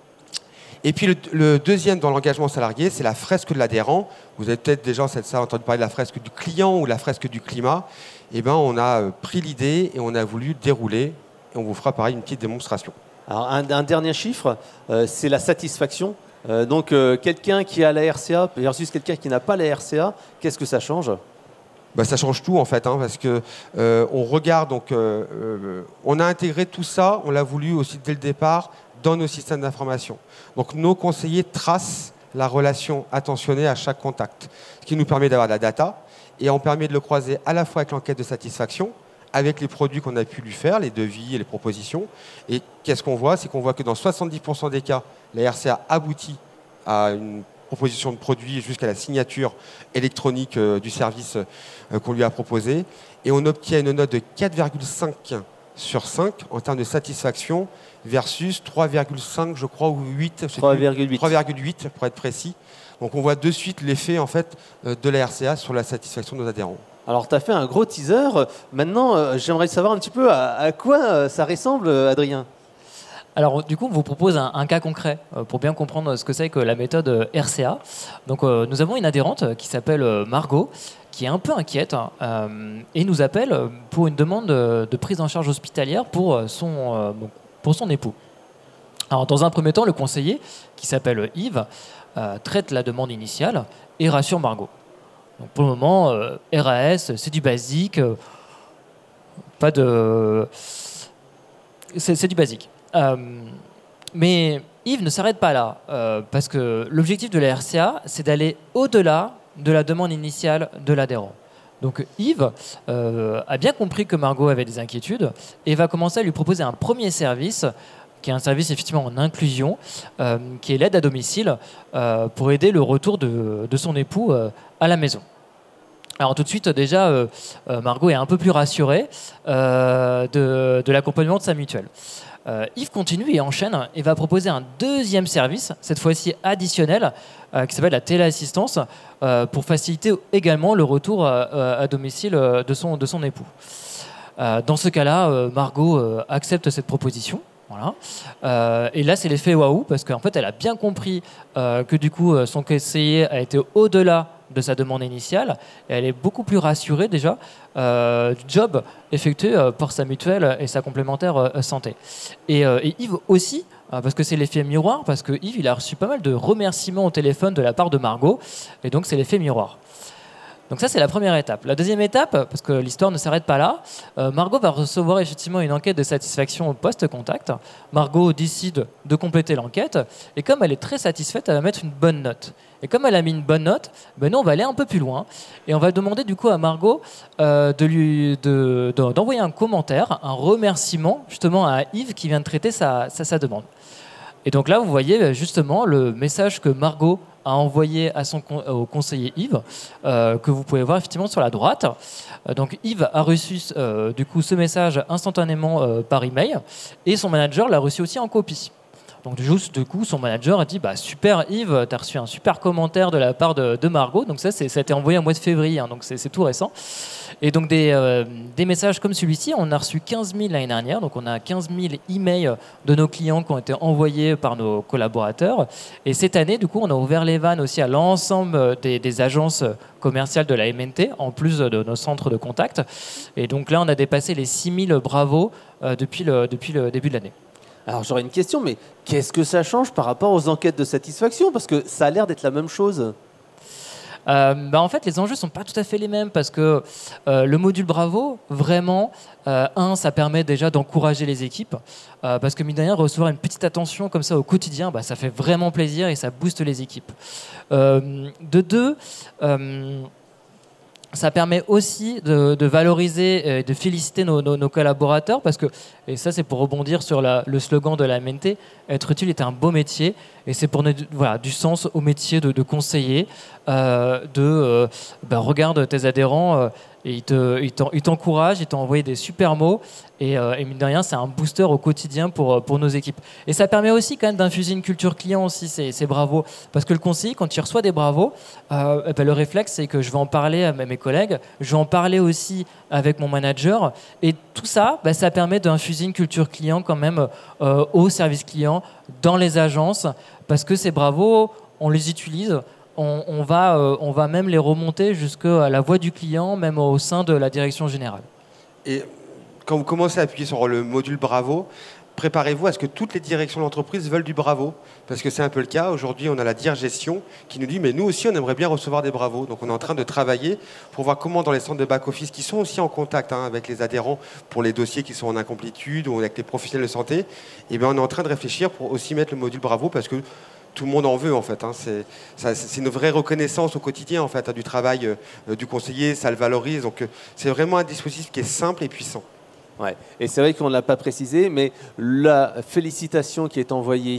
Et puis le, le deuxième dans l'engagement salarié, c'est la fresque de l'adhérent. Vous avez peut-être déjà cette salle entendu parler de la fresque du client ou la fresque du climat. Eh ben, on a pris l'idée et on a voulu dérouler. Et on vous fera pareil une petite démonstration. Alors, un, un dernier chiffre, euh, c'est la satisfaction. Euh, donc, euh, quelqu'un qui a la R C A versus quelqu'un qui n'a pas la R C A, qu'est-ce que ça change ? Bah, ça change tout en fait, hein, parce que euh, on regarde. Donc, euh, euh, on a intégré tout ça. On l'a voulu aussi dès le départ dans nos systèmes d'information. Donc nos conseillers tracent la relation attentionnée à chaque contact, ce qui nous permet d'avoir de la data et on permet de le croiser à la fois avec l'enquête de satisfaction, avec les produits qu'on a pu lui faire, les devis et les propositions. Et qu'est-ce qu'on voit ? C'est qu'on voit que dans soixante-dix pour cent des cas, la R C A aboutit à une proposition de produit jusqu'à la signature électronique euh, du service euh, qu'on lui a proposé. Et on obtient une note de quatre virgule cinq sur cinq en termes de satisfaction versus trois virgule cinq, je crois, ou huit. trois virgule huit. trois virgule huit pour être précis. Donc on voit de suite l'effet en fait, de la R C A sur la satisfaction de nos adhérents. Alors, tu as fait un gros teaser. Maintenant, euh, j'aimerais savoir un petit peu à, à quoi euh, ça ressemble, Adrien. Alors, du coup, on vous propose un, un cas concret euh, pour bien comprendre ce que c'est que la méthode euh, R C A. Donc, euh, nous avons une adhérente qui s'appelle euh, Margot, qui est un peu inquiète hein, euh, et nous appelle pour une demande de, de prise en charge hospitalière pour son, euh, pour son époux. Alors, dans un premier temps, le conseiller, qui s'appelle Yves, euh, traite la demande initiale et rassure Margot. Donc, pour le moment, euh, R A S, c'est du basique, euh, pas de... C'est, c'est du basique. Euh, mais Yves ne s'arrête pas là, euh, parce que l'objectif de la R C A, c'est d'aller au-delà de la demande initiale de l'adhérent. Donc Yves euh, a bien compris que Margot avait des inquiétudes et va commencer à lui proposer un premier service, qui est un service effectivement en inclusion, euh, qui est l'aide à domicile, euh, pour aider le retour de, de son époux euh, à la maison. Alors tout de suite, déjà, euh, Margot est un peu plus rassurée euh, de, de l'accompagnement de sa mutuelle. Euh, Yves continue et enchaîne et va proposer un deuxième service, cette fois-ci additionnel, euh, qui s'appelle la téléassistance, euh, pour faciliter également le retour euh, à domicile de son, de son époux. Euh, dans ce cas-là, euh, Margot euh, accepte cette proposition. Voilà. Euh, et là, c'est l'effet waouh, parce qu'en fait, elle a bien compris euh, que du coup, son conseiller a été au-delà de sa demande initiale, et elle est beaucoup plus rassurée déjà euh, du job effectué euh, par sa mutuelle et sa complémentaire euh, santé. Et, euh, et Yves aussi, euh, parce que c'est l'effet miroir, parce que Yves il a reçu pas mal de remerciements au téléphone de la part de Margot, et donc c'est l'effet miroir. Donc ça, c'est la première étape. La deuxième étape, parce que l'histoire ne s'arrête pas là, euh, Margot va recevoir effectivement une enquête de satisfaction au post-contact. Margot décide de compléter l'enquête, et comme elle est très satisfaite, elle va mettre une bonne note. Et comme elle a mis une bonne note, ben nous, on va aller un peu plus loin, et on va demander du coup à Margot euh, de lui, de, de, d'envoyer un commentaire, un remerciement justement à Yves qui vient de traiter sa, sa, sa demande. Et donc là, vous voyez justement le message que Margot a envoyé à son, au conseiller Yves, euh, que vous pouvez voir effectivement sur la droite. Euh, donc Yves a reçu euh, du coup ce message instantanément euh, par email, et son manager l'a reçu aussi en copie. Donc juste du coup, son manager a dit bah, super Yves, tu as reçu un super commentaire de la part de, de Margot. Donc ça, c'est, ça a été envoyé en mois de février, hein, donc c'est, c'est tout récent. Et donc des, euh, des messages comme celui-ci, on a reçu quinze mille l'année dernière. Donc on a quinze mille emails de nos clients qui ont été envoyés par nos collaborateurs. Et cette année, du coup, on a ouvert les vannes aussi à l'ensemble des, des agences commerciales de la M N T, en plus de nos centres de contact. Et donc là, on a dépassé les six mille bravos euh, depuis, le, depuis le début de l'année. Alors j'aurais une question, mais qu'est-ce que ça change par rapport aux enquêtes de satisfaction? Parce que ça a l'air d'être la même chose. Euh, bah en fait, les enjeux sont pas tout à fait les mêmes parce que euh, le module Bravo, vraiment, euh, un, ça permet déjà d'encourager les équipes euh, parce que mine de rien, recevoir une petite attention comme ça au quotidien, bah, ça fait vraiment plaisir et ça booste les équipes. Euh, de deux, euh, ça permet aussi de, de valoriser et de féliciter nos, nos, nos collaborateurs parce que, et ça c'est pour rebondir sur la, le slogan de la M N T, être utile est un beau métier et c'est pour donner voilà, du sens au métier de, de conseiller, euh, de euh, ben, regarde tes adhérents euh, et ils, te, ils, t'en, ils t'encouragent, ils t'ont envoyé des super mots et, euh, et mine de rien c'est un booster au quotidien pour, pour nos équipes. Et ça permet aussi quand même d'infuser une culture client aussi, c'est, c'est bravo. Parce que le conseiller, quand il reçoit des bravos, euh, eh ben, le réflexe c'est que je vais en parler à mes collègues, je vais en parler aussi avec mon manager et tout ça, ben, ça permet d'infuser une culture client quand même euh, au service client, dans les agences, parce que ces bravos, on les utilise, on, on, va, euh, on va même les remonter jusqu'à la voix du client, même au sein de la direction générale. Et quand vous commencez à appuyer sur le module Bravo, préparez-vous à ce que toutes les directions de l'entreprise veulent du Bravo. Parce que c'est un peu le cas. Aujourd'hui, on a la D I R Gestion qui nous dit « mais nous aussi, on aimerait bien recevoir des Bravos ». Donc on est en train de travailler pour voir comment dans les centres de back-office qui sont aussi en contact hein, avec les adhérents pour les dossiers qui sont en incomplétude ou avec les professionnels de santé, et bien on est en train de réfléchir pour aussi mettre le module Bravo parce que tout le monde en veut en fait. Hein. C'est, ça, c'est une vraie reconnaissance au quotidien en fait, hein, du travail euh, du conseiller, ça le valorise. Donc euh, c'est vraiment un dispositif qui est simple et puissant. Ouais. Et c'est vrai qu'on ne l'a pas précisé, mais la félicitation qui est envoyée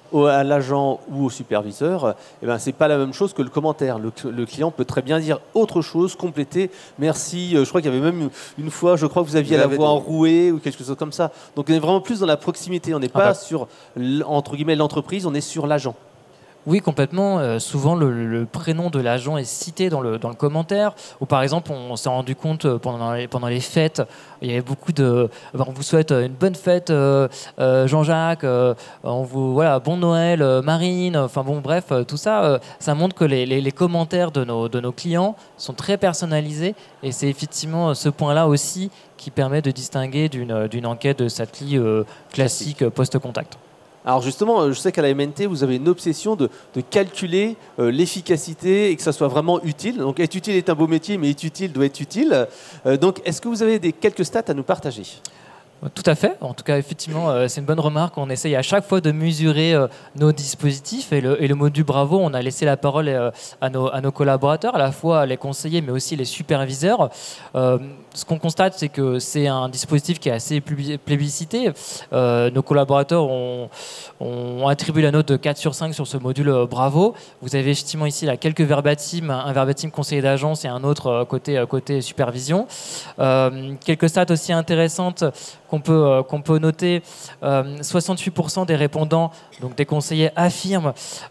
à l'agent ou au superviseur, eh ben, ce n'est pas la même chose que le commentaire. Le, le client peut très bien dire autre chose, compléter. Merci. Je crois qu'il y avait même une fois, je crois que vous aviez vous la voix enrouée ou quelque chose comme ça. Donc on est vraiment plus dans la proximité. On n'est pas ah bah. sur entre guillemets l'entreprise, on est sur l'agent. Oui, complètement. Euh, souvent, le, le prénom de l'agent est cité dans le, dans le commentaire. Ou par exemple, on, on s'est rendu compte pendant les, pendant les fêtes, il y avait beaucoup de. Ben, on vous souhaite une bonne fête, euh, euh, Jean-Jacques. Euh, on vous voilà, bon Noël, euh, Marine. Enfin bon, bref, euh, tout ça, euh, ça montre que les, les, les commentaires de nos, de nos clients sont très personnalisés. Et c'est effectivement ce point-là aussi qui permet de distinguer d'une, d'une enquête de Satli euh, classique post-contact. Alors justement, je sais qu'à la M N T, vous avez une obsession de, de calculer euh, l'efficacité et que ça soit vraiment utile. Donc être utile est un beau métier, mais être utile doit être utile. Euh, donc est-ce que vous avez des, quelques stats à nous partager ? Tout à fait. En tout cas, effectivement, euh, c'est une bonne remarque. On essaye à chaque fois de mesurer euh, nos dispositifs. Et le, et le module Bravo, on a laissé la parole euh, à, nos, à nos collaborateurs, à la fois les conseillers, mais aussi les superviseurs. Euh, ce qu'on constate, c'est que c'est un dispositif qui est assez plébiscité. Euh, nos collaborateurs ont, ont attribué la note de quatre sur cinq sur ce module euh, Bravo. Vous avez effectivement ici là, quelques verbatim, un verbatim conseiller d'agence et un autre euh, côté, euh, côté supervision. Euh, quelques stats aussi intéressantes qu'on peut, euh, qu'on peut noter. Euh, soixante-huit pour cent des répondants, donc des conseillers, affirment,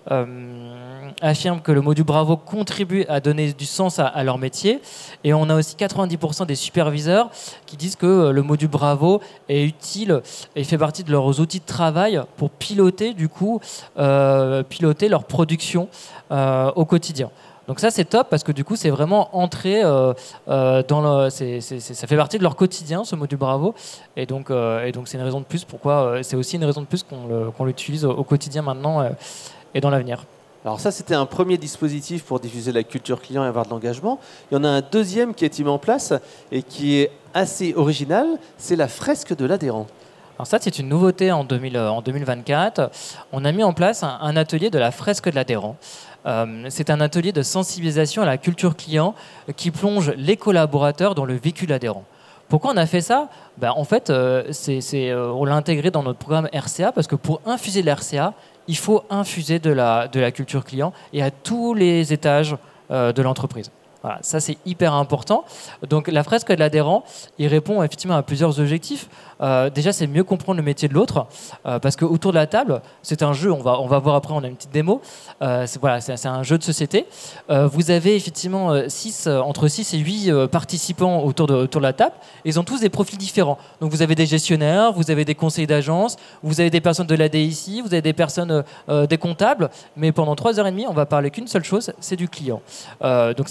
euh, affirment que le module Bravo contribue à donner du sens à, à leur métier. Et on a aussi quatre-vingt-dix pour cent des superviseurs qui disent que le module Bravo est utile et fait partie de leurs outils de travail pour piloter, du coup, euh, piloter leur production euh, au quotidien. Donc ça c'est top parce que du coup c'est vraiment entré euh, euh, dans le, c'est, c'est, c'est, ça fait partie de leur quotidien ce module Bravo et donc euh, et donc c'est une raison de plus pourquoi euh, c'est aussi une raison de plus qu'on, le, qu'on l'utilise au, au quotidien maintenant euh, et dans l'avenir. Alors ça c'était un premier dispositif pour diffuser la culture client et avoir de l'engagement. Il y en a un deuxième qui est mis en place et qui est assez original, c'est la fresque de l'adhérent. Alors ça, c'est une nouveauté en, deux mille, en deux mille vingt-quatre. On a mis en place un, un atelier de la fresque de l'adhérent. Euh, c'est un atelier de sensibilisation à la culture client qui plonge les collaborateurs dans le vécu de l'adhérent. Pourquoi on a fait ça ? Ben, en fait, euh, c'est, c'est, euh, on l'a intégré dans notre programme R C A parce que pour infuser de l'R C A, il faut infuser de la, de la culture client et à tous les étages euh, de l'entreprise. Voilà, ça c'est hyper important. Donc la fresque de l'adhérent, il répond effectivement à plusieurs objectifs. Euh, déjà, c'est mieux comprendre le métier de l'autre, euh, parce qu'autour de la table, c'est un jeu. On va, on va voir après. On a une petite démo. Euh, c'est, voilà, c'est, c'est un jeu de société. Euh, vous avez effectivement euh, six, euh, entre six et huit euh, participants autour de, autour de la table. Ils ont tous des profils différents. Donc vous avez des gestionnaires, vous avez des conseillers d'agence, vous avez des personnes de l'A D I C, vous avez des personnes euh, des comptables. Mais pendant trois heures et demie, on va parler qu'une seule chose, c'est du client. Euh, donc c'est pas forcément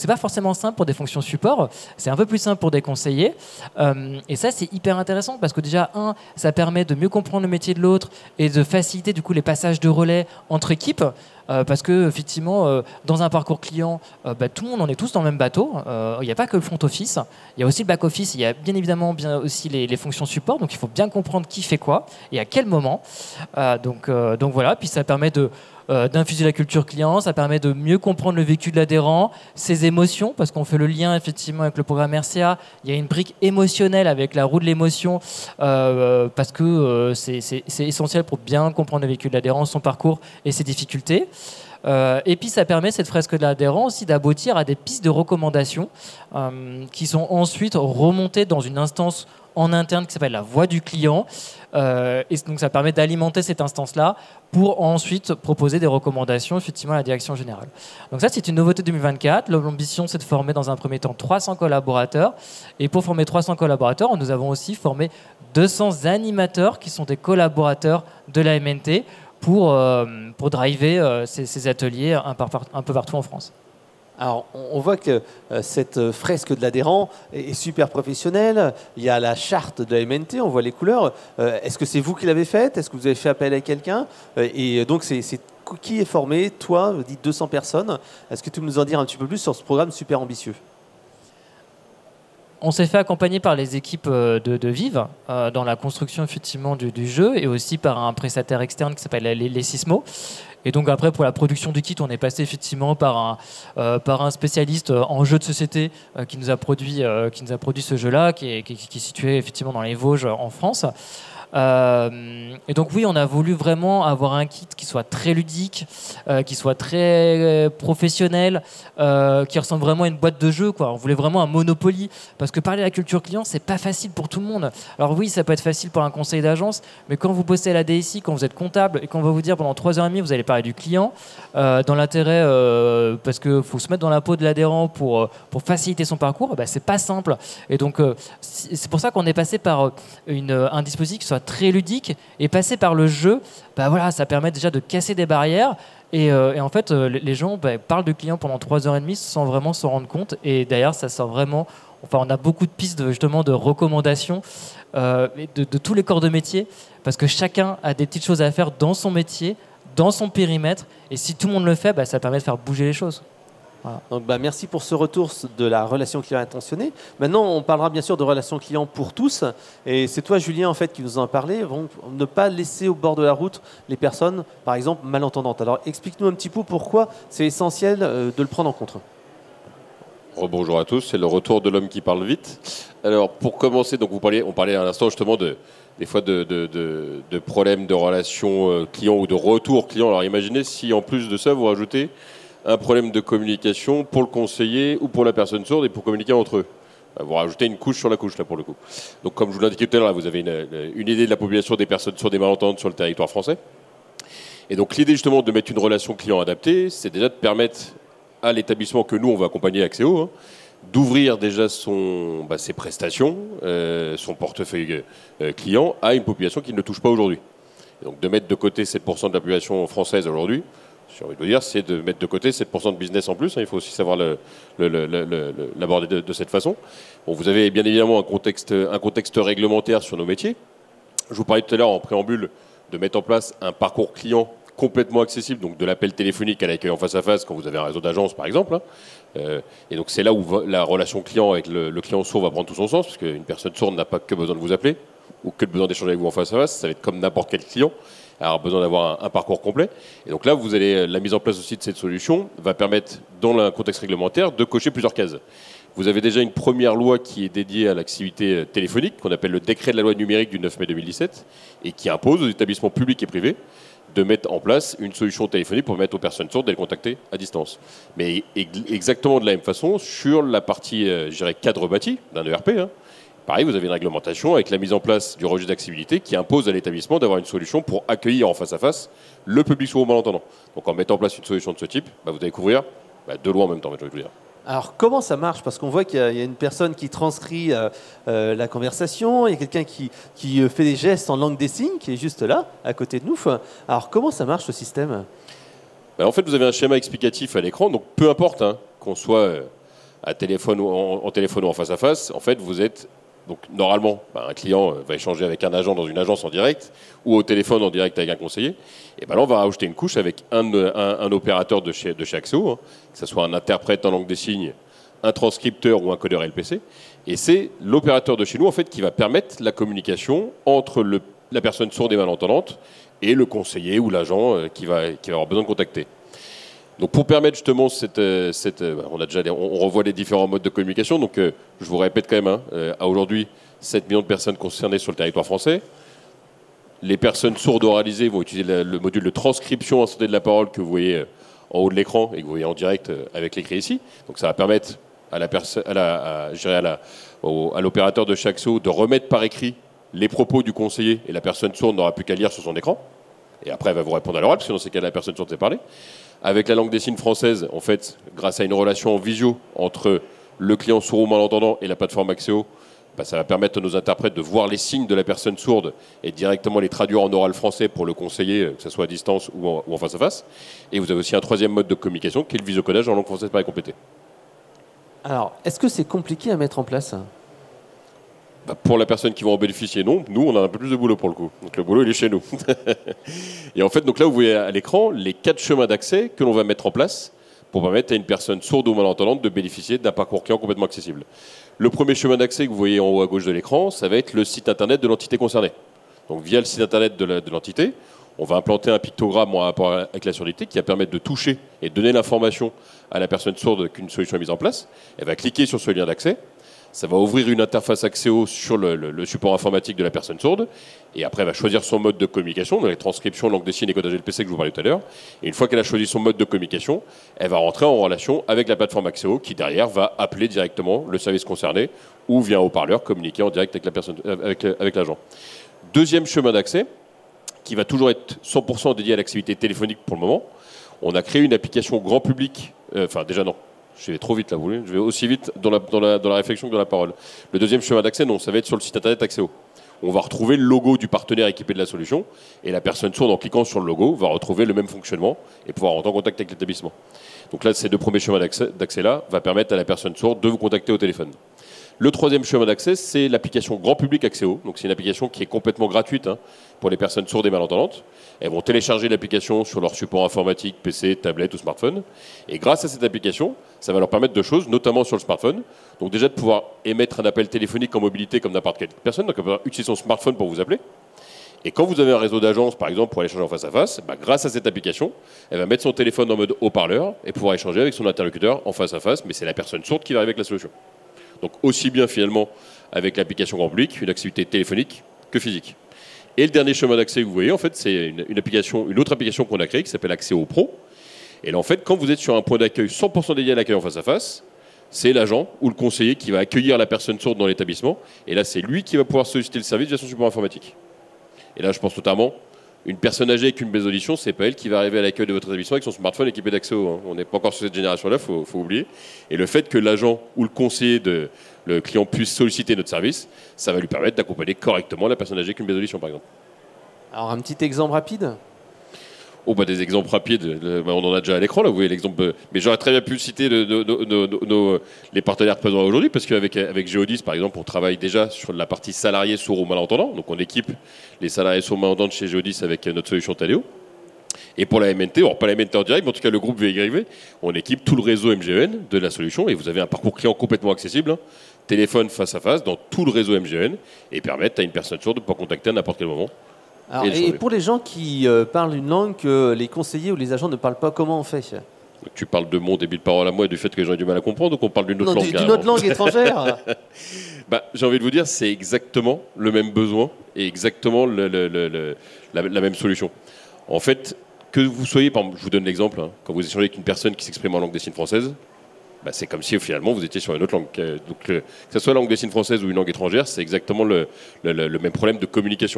forcément simple pour des fonctions support, c'est un peu plus simple pour des conseillers. Euh, et ça, c'est hyper intéressant parce que déjà, un, ça permet de mieux comprendre le métier de l'autre et de faciliter du coup les passages de relais entre équipes. Euh, parce que effectivement, euh, dans un parcours client, euh, bah, tout le monde, on est tous dans le même bateau. Il euh, n'y a pas que le front office, il y a aussi le back office, il y a bien évidemment bien aussi les, les fonctions support. Donc il faut bien comprendre qui fait quoi et à quel moment. Euh, donc, euh, donc voilà. Puis ça permet de Euh, d'infuser la culture client, ça permet de mieux comprendre le vécu de l'adhérent, ses émotions, parce qu'on fait le lien effectivement avec le programme R C A. Il y a une brique émotionnelle avec la roue de l'émotion, euh, parce que euh, c'est, c'est, c'est essentiel pour bien comprendre le vécu de l'adhérent, son parcours et ses difficultés. Euh, et puis ça permet, cette fresque de l'adhérent aussi, d'aboutir à des pistes de recommandations euh, qui sont ensuite remontées dans une instance en interne qui s'appelle la voix du client. Euh, et donc ça permet d'alimenter cette instance-là pour ensuite proposer des recommandations effectivement à la direction générale. Donc ça, c'est une nouveauté deux mille vingt-quatre. L'ambition, c'est de former dans un premier temps trois cents collaborateurs. Et pour former trois cents collaborateurs, nous avons aussi formé deux cents animateurs qui sont des collaborateurs de la M N T pour, euh, pour driver euh, ces, ces ateliers un, par, un peu partout en France. Alors, on voit que euh, cette fresque de l'adhérent est, est super professionnelle. Il y a la charte de la M N T, on voit les couleurs. Euh, est-ce que c'est vous qui l'avez faite? Est-ce que vous avez fait appel à quelqu'un? euh, Et donc, c'est, c'est qui est formé? Toi, vous dites deux cents personnes. Est-ce que tu peux nous en dire un petit peu plus sur ce programme super ambitieux? On s'est fait accompagner par les équipes de, de Vive euh, dans la construction effectivement du, du jeu et aussi par un prestataire externe qui s'appelle les, les Sismo. Et donc après, pour la production du kit, on est passé effectivement par un, euh, par un spécialiste en jeu de société euh, qui, nous a produit, euh, qui nous a produit ce jeu-là, qui est, qui, qui est situé effectivement dans les Vosges en France. Euh, et donc oui, on a voulu vraiment avoir un kit qui soit très ludique, euh, qui soit très professionnel, euh, qui ressemble vraiment à une boîte de jeu, quoi. On voulait vraiment un Monopoly, parce que parler de la culture client, c'est pas facile pour tout le monde. Alors oui, ça peut être facile pour un conseil d'agence, mais quand vous bossez à la D S I, quand vous êtes comptable et qu'on va vous dire pendant trois heures et demie, vous allez parler du client, euh, dans l'intérêt, euh, parce qu'il faut se mettre dans la peau de l'adhérent pour, pour faciliter son parcours, bah, c'est pas simple. Et donc euh, c'est pour ça qu'on est passé par une, un dispositif qui soit très ludique, et passer par le jeu, bah voilà, ça permet déjà de casser des barrières et, euh, et en fait euh, les gens bah, parlent de clients pendant trois heures et demie sans vraiment s'en rendre compte, et d'ailleurs ça sort vraiment, enfin on a beaucoup de pistes de, justement de recommandations euh, de, de tous les corps de métier, parce que chacun a des petites choses à faire dans son métier, dans son périmètre, et si tout le monde le fait, bah, ça permet de faire bouger les choses. Voilà. Donc, bah, merci pour ce retour de la relation client intentionnée. Maintenant, on parlera bien sûr de relation client pour tous. Et c'est toi, Julien, en fait, qui nous en a parlé. Donc, ne pas laisser au bord de la route les personnes, par exemple, malentendantes. Alors, explique-nous un petit peu pourquoi c'est essentiel euh, de le prendre en compte. Rebonjour à tous, c'est le retour de l'homme qui parle vite. Alors, pour commencer, donc vous parliez, on parlait à l'instant justement de, des fois de, de, de, de problèmes de relations clients ou de retour client. Alors, imaginez si en plus de ça, vous rajoutez un problème de communication pour le conseiller ou pour la personne sourde et pour communiquer entre eux. Vous rajoutez une couche sur la couche, là, pour le coup. Donc, comme je vous l'indiquais tout à l'heure, vous avez une, une idée de la population des personnes sourdes et malentendantes sur le territoire français. Et donc, l'idée, justement, de mettre une relation client adaptée, c'est déjà de permettre à l'établissement que nous, on va accompagner Axéo, hein, d'ouvrir déjà son, bah, ses prestations, euh, son portefeuille euh, client à une population qui ne le touche pas aujourd'hui. Et donc, de mettre de côté sept pour cent de la population française aujourd'hui, j'ai envie de vous dire, c'est de mettre de côté sept pour cent de business en plus. Hein, il faut aussi savoir le, le, le, le, le, l'aborder de, de cette façon. Bon, vous avez bien évidemment un contexte, un contexte réglementaire sur nos métiers. Je vous parlais tout à l'heure en préambule de mettre en place un parcours client complètement accessible, donc de l'appel téléphonique à l'accueil en face à face quand vous avez un réseau d'agence par exemple. Hein. Euh, et donc c'est là où la relation client avec le, le client sourd va prendre tout son sens, parce qu'une personne sourde n'a pas que besoin de vous appeler ou que besoin d'échanger avec vous en face à face. Ça va être comme n'importe quel client. Alors, besoin d'avoir un, un parcours complet. Et donc là, vous allez, la mise en place aussi de cette solution va permettre, dans un contexte réglementaire, de cocher plusieurs cases. Vous avez déjà une première loi qui est dédiée à l'activité téléphonique, qu'on appelle le décret de la loi numérique du neuf mai deux mille dix-sept, et qui impose aux établissements publics et privés de mettre en place une solution téléphonique pour permettre aux personnes sourdes de les contacter à distance. Mais exactement de la même façon, sur la partie, euh, je dirais, cadre bâti d'un E R P, hein, pareil, vous avez une réglementation avec la mise en place du registre d'accessibilité qui impose à l'établissement d'avoir une solution pour accueillir en face à face le public sourd ou malentendant. Donc en mettant en place une solution de ce type, bah, vous allez couvrir bah, deux lois en même temps, je vais vous dire. Alors, comment ça marche? Parce qu'on voit qu'il y a, il y a une personne qui transcrit euh, euh, la conversation, il y a quelqu'un qui, qui fait des gestes en langue des signes, qui est juste là, à côté de nous. Alors, comment ça marche, ce système? bah, En fait, vous avez un schéma explicatif à l'écran, donc peu importe hein, qu'on soit... Euh, à téléphone ou en, en téléphone ou en face à face, en fait, vous êtes donc normalement, bah, un client va échanger avec un agent dans une agence en direct ou au téléphone en direct avec un conseiller. Et ben là, on va rajouter une couche avec un, un, un opérateur de chez, de chez Axéo, hein, que ce soit un interprète en langue des signes, un transcripteur ou un codeur L P C. Et c'est l'opérateur de chez nous en fait qui va permettre la communication entre le, la personne sourde et malentendante et le conseiller ou l'agent euh, qui va, qui va avoir besoin de contacter. Donc pour permettre justement cette, cette on a déjà on revoit les différents modes de communication. Donc euh, je vous répète quand même, hein, euh, à aujourd'hui sept millions de personnes concernées sur le territoire français. Les personnes sourdes oralisées vont utiliser le, le module de transcription instantanée de la parole que vous voyez euh, en haut de l'écran et que vous voyez en direct euh, avec l'écrit ici. Donc ça va permettre à la personne, à la, à, je dirais à la, au, à l'opérateur de chaque Axéo de remettre par écrit les propos du conseiller et la personne sourde n'aura plus qu'à lire sur son écran. Et après, elle va vous répondre à l'oral, parce que dans ces cas, la personne sourde sait parler. Avec la langue des signes française, en fait, grâce à une relation en visio entre le client sourd ou malentendant et la plateforme Axéo, bah, ça va permettre à nos interprètes de voir les signes de la personne sourde et directement les traduire en oral français pour le conseiller, que ce soit à distance ou en, ou en face à face. Et vous avez aussi un troisième mode de communication qui est le visio-codage en langue française par complétée. Alors, est-ce que c'est compliqué à mettre en place ? Bah pour la personne qui va en bénéficier, non. Nous, on a un peu plus de boulot pour le coup. Donc le boulot, il est chez nous. Et en fait, donc là, vous voyez à l'écran les quatre chemins d'accès que l'on va mettre en place pour permettre à une personne sourde ou malentendante de bénéficier d'un parcours client complètement accessible. Le premier chemin d'accès que vous voyez en haut à gauche de l'écran, ça va être le site internet de l'entité concernée. Donc via le site internet de, la, de l'entité, on va implanter un pictogramme en rapport avec la surdité qui va permettre de toucher et de donner l'information à la personne sourde qu'une solution est mise en place. Elle va cliquer sur ce lien d'accès. Ça va ouvrir une interface Axéo sur le, le, le support informatique de la personne sourde. Et après, elle va choisir son mode de communication, donc les transcriptions, langue des signes et codage L P C que je vous parlais tout à l'heure. Et une fois qu'elle a choisi son mode de communication, elle va rentrer en relation avec la plateforme Axéo qui, derrière, va appeler directement le service concerné ou via un haut-parleur communiquer en direct avec, la personne, avec, avec l'agent. Deuxième chemin d'accès, qui va toujours être cent pour cent dédié à l'activité téléphonique pour le moment. On a créé une application grand public, euh, enfin déjà non, je vais trop vite là, vous voulez. Je vais aussi vite dans la, dans, la, dans la réflexion que dans la parole. Le deuxième chemin d'accès, non, ça va être sur le site internet Axéo. On va retrouver le logo du partenaire équipé de la solution et la personne sourde, en cliquant sur le logo, va retrouver le même fonctionnement et pouvoir rentrer en contact avec l'établissement. Donc là, ces deux premiers chemins d'accès, d'accès-là va permettre à la personne sourde de vous contacter au téléphone. Le troisième chemin d'accès, c'est l'application grand public Axéo. Donc c'est une application qui est complètement gratuite hein, pour les personnes sourdes et malentendantes. Elles vont télécharger l'application sur leur support informatique, P C, tablette ou smartphone. Et grâce à cette application, ça va leur permettre deux choses, notamment sur le smartphone. Donc déjà de pouvoir émettre un appel téléphonique en mobilité comme n'importe quelle personne. Donc elle va utiliser son smartphone pour vous appeler. Et quand vous avez un réseau d'agence, par exemple, pour aller échanger en face à face, bah, grâce à cette application, elle va mettre son téléphone en mode haut-parleur et pouvoir échanger avec son interlocuteur en face à face. Mais c'est la personne sourde qui va arriver avec la solution. Donc aussi bien finalement avec l'application grand public, une activité téléphonique que physique. Et le dernier chemin d'accès que vous voyez, en fait, c'est une, une, application, une autre application qu'on a créée qui s'appelle Axéo Pro. Et là, en fait, quand vous êtes sur un point d'accueil cent pour cent dédié à l'accueil en face à face, c'est l'agent ou le conseiller qui va accueillir la personne sourde dans l'établissement. Et là, c'est lui qui va pouvoir solliciter le service via son support informatique. Et là, je pense notamment une personne âgée avec une baisse d'audition, c'est pas elle qui va arriver à l'accueil de votre établissement avec son smartphone équipé d'Axéo. Hein. On n'est pas encore sur cette génération-là, il faut, faut oublier. Et le fait que l'agent ou le conseiller de le client puisse solliciter notre service, ça va lui permettre d'accompagner correctement la personne âgée avec une baisse d'audition, par exemple. Alors, un petit exemple rapide ? Oh, bah, des exemples rapides, le, bah, on en a déjà à l'écran, là, vous voyez l'exemple. Mais j'aurais très bien pu citer de, de, de, de, de, de, les partenaires présents aujourd'hui, parce qu'avec avec Geodis, par exemple, on travaille déjà sur la partie salariés sourds ou malentendants. Donc, on équipe les salariés sourds ou malentendants de chez Geodis avec notre solution Taléo. Et pour la M N T, alors pas la M N T en direct, mais en tout cas le groupe V Y V, on équipe tout le réseau M G E N de la solution, et vous avez un parcours client complètement accessible, hein, téléphone face à face, dans tout le réseau M G E N, et permettre à une personne sourde de pouvoir contacter à n'importe quel moment. Alors, et, et pour les gens qui euh, parlent une langue que les conseillers ou les agents ne parlent pas, comment on fait ? Tu parles de mon débit de parole à moi et du fait que les gens ont du mal à comprendre, donc on parle d'une autre non, langue. D'une autre langue étrangère. bah, J'ai envie de vous dire, c'est exactement le même besoin et exactement le, le, le, le, la, la même solution. En fait, que vous soyez, par exemple, je vous donne l'exemple, hein, quand vous échangez avec une personne qui s'exprime en langue des signes française, bah, c'est comme si finalement vous étiez sur une autre langue. Donc, que ce soit la langue des signes française ou une langue étrangère, c'est exactement le, le, le même problème de communication.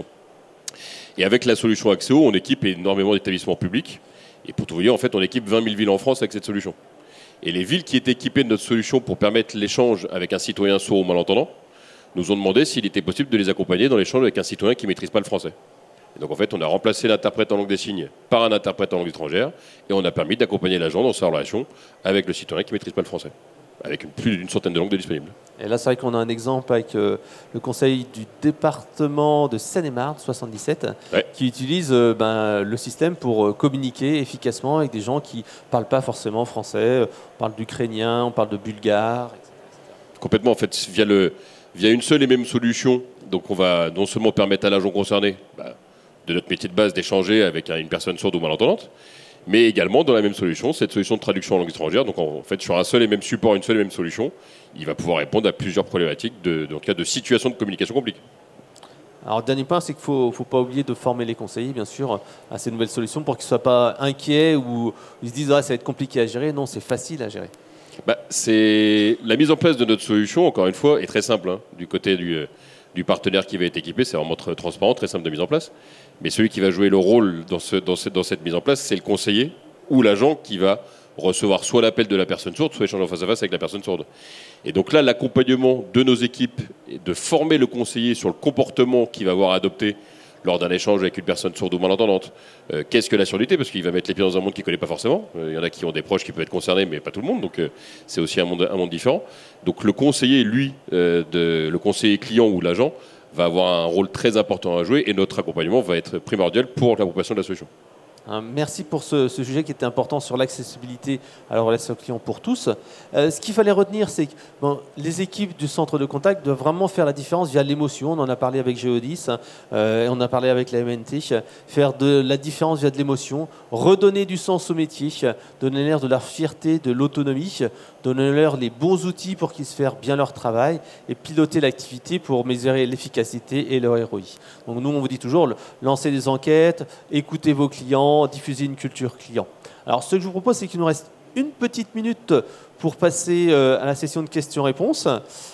Et avec la solution Axéo, on équipe énormément d'établissements publics. Et pour tout vous dire, en fait, on équipe vingt mille villes en France avec cette solution. Et les villes qui étaient équipées de notre solution pour permettre l'échange avec un citoyen sourd ou malentendant nous ont demandé s'il était possible de les accompagner dans l'échange avec un citoyen qui ne maîtrise pas le français. Et donc en fait, on a remplacé l'interprète en langue des signes par un interprète en langue étrangère et on a permis d'accompagner l'agent dans sa relation avec le citoyen qui ne maîtrise pas le français. avec une, plus d'une centaine de langues de disponibles. Et là, c'est vrai qu'on a un exemple avec euh, le conseil du département de Seine-et-Marne, soixante-dix-sept, ouais. qui utilise euh, ben, le système pour euh, communiquer efficacement avec des gens qui ne parlent pas forcément français. On parle d'ukrainien, on parle de bulgare, et cetera. Complètement, en fait, via, le, via une seule et même solution. Donc, on va non seulement permettre à l'agent concerné, bah, de notre métier de base, d'échanger avec une personne sourde ou malentendante, mais également dans la même solution, cette solution de traduction en langue étrangère. Donc en fait, sur un seul et même support, une seule et même solution, il va pouvoir répondre à plusieurs problématiques, de, dans le cas de situations de communication compliquées. Alors, dernier point, c'est qu'il ne faut, faut pas oublier de former les conseillers, bien sûr, à ces nouvelles solutions pour qu'ils ne soient pas inquiets ou ils se disent ah, ça va être compliqué à gérer. Non, c'est facile à gérer. Bah, c'est... La mise en place de notre solution, encore une fois, est très simple. Hein, du côté du, du partenaire qui va être équipé, c'est vraiment très transparent, très simple de mise en place. Mais celui qui va jouer le rôle dans, ce, dans, ce, dans cette mise en place, c'est le conseiller ou l'agent qui va recevoir soit l'appel de la personne sourde, soit échanger en face à face avec la personne sourde. Et donc là, l'accompagnement de nos équipes est de former le conseiller sur le comportement qu'il va avoir adopté lors d'un échange avec une personne sourde ou malentendante. Euh, qu'est-ce que la surdité ? Parce qu'il va mettre les pieds dans un monde qu'il ne connaît pas forcément. Il euh, y en a qui ont des proches qui peuvent être concernés, mais pas tout le monde. Donc euh, c'est aussi un monde, un monde différent. Donc le conseiller, lui, euh, de, le conseiller client ou l'agent, va avoir un rôle très important à jouer et notre accompagnement va être primordial pour l'appropriation de la solution. Merci pour ce, ce sujet qui était important sur l'accessibilité à la relation client pour tous. Euh, ce qu'il fallait retenir, c'est que bon, les équipes du centre de contact doivent vraiment faire la différence via l'émotion. On en a parlé avec Géodis, euh, on a parlé avec la M N T. Faire de la différence via de l'émotion, redonner du sens au métier, donner l'air de leur fierté, de l'autonomie, donner leur les bons outils pour qu'ils se fassent bien leur travail et piloter l'activité pour mesurer l'efficacité et leur R O I. Donc nous, on vous dit toujours, lancez des enquêtes, écoutez vos clients, diffuser une culture client. Alors, ce que je vous propose, c'est qu'il nous reste une petite minute pour passer euh, à la session de questions-réponses.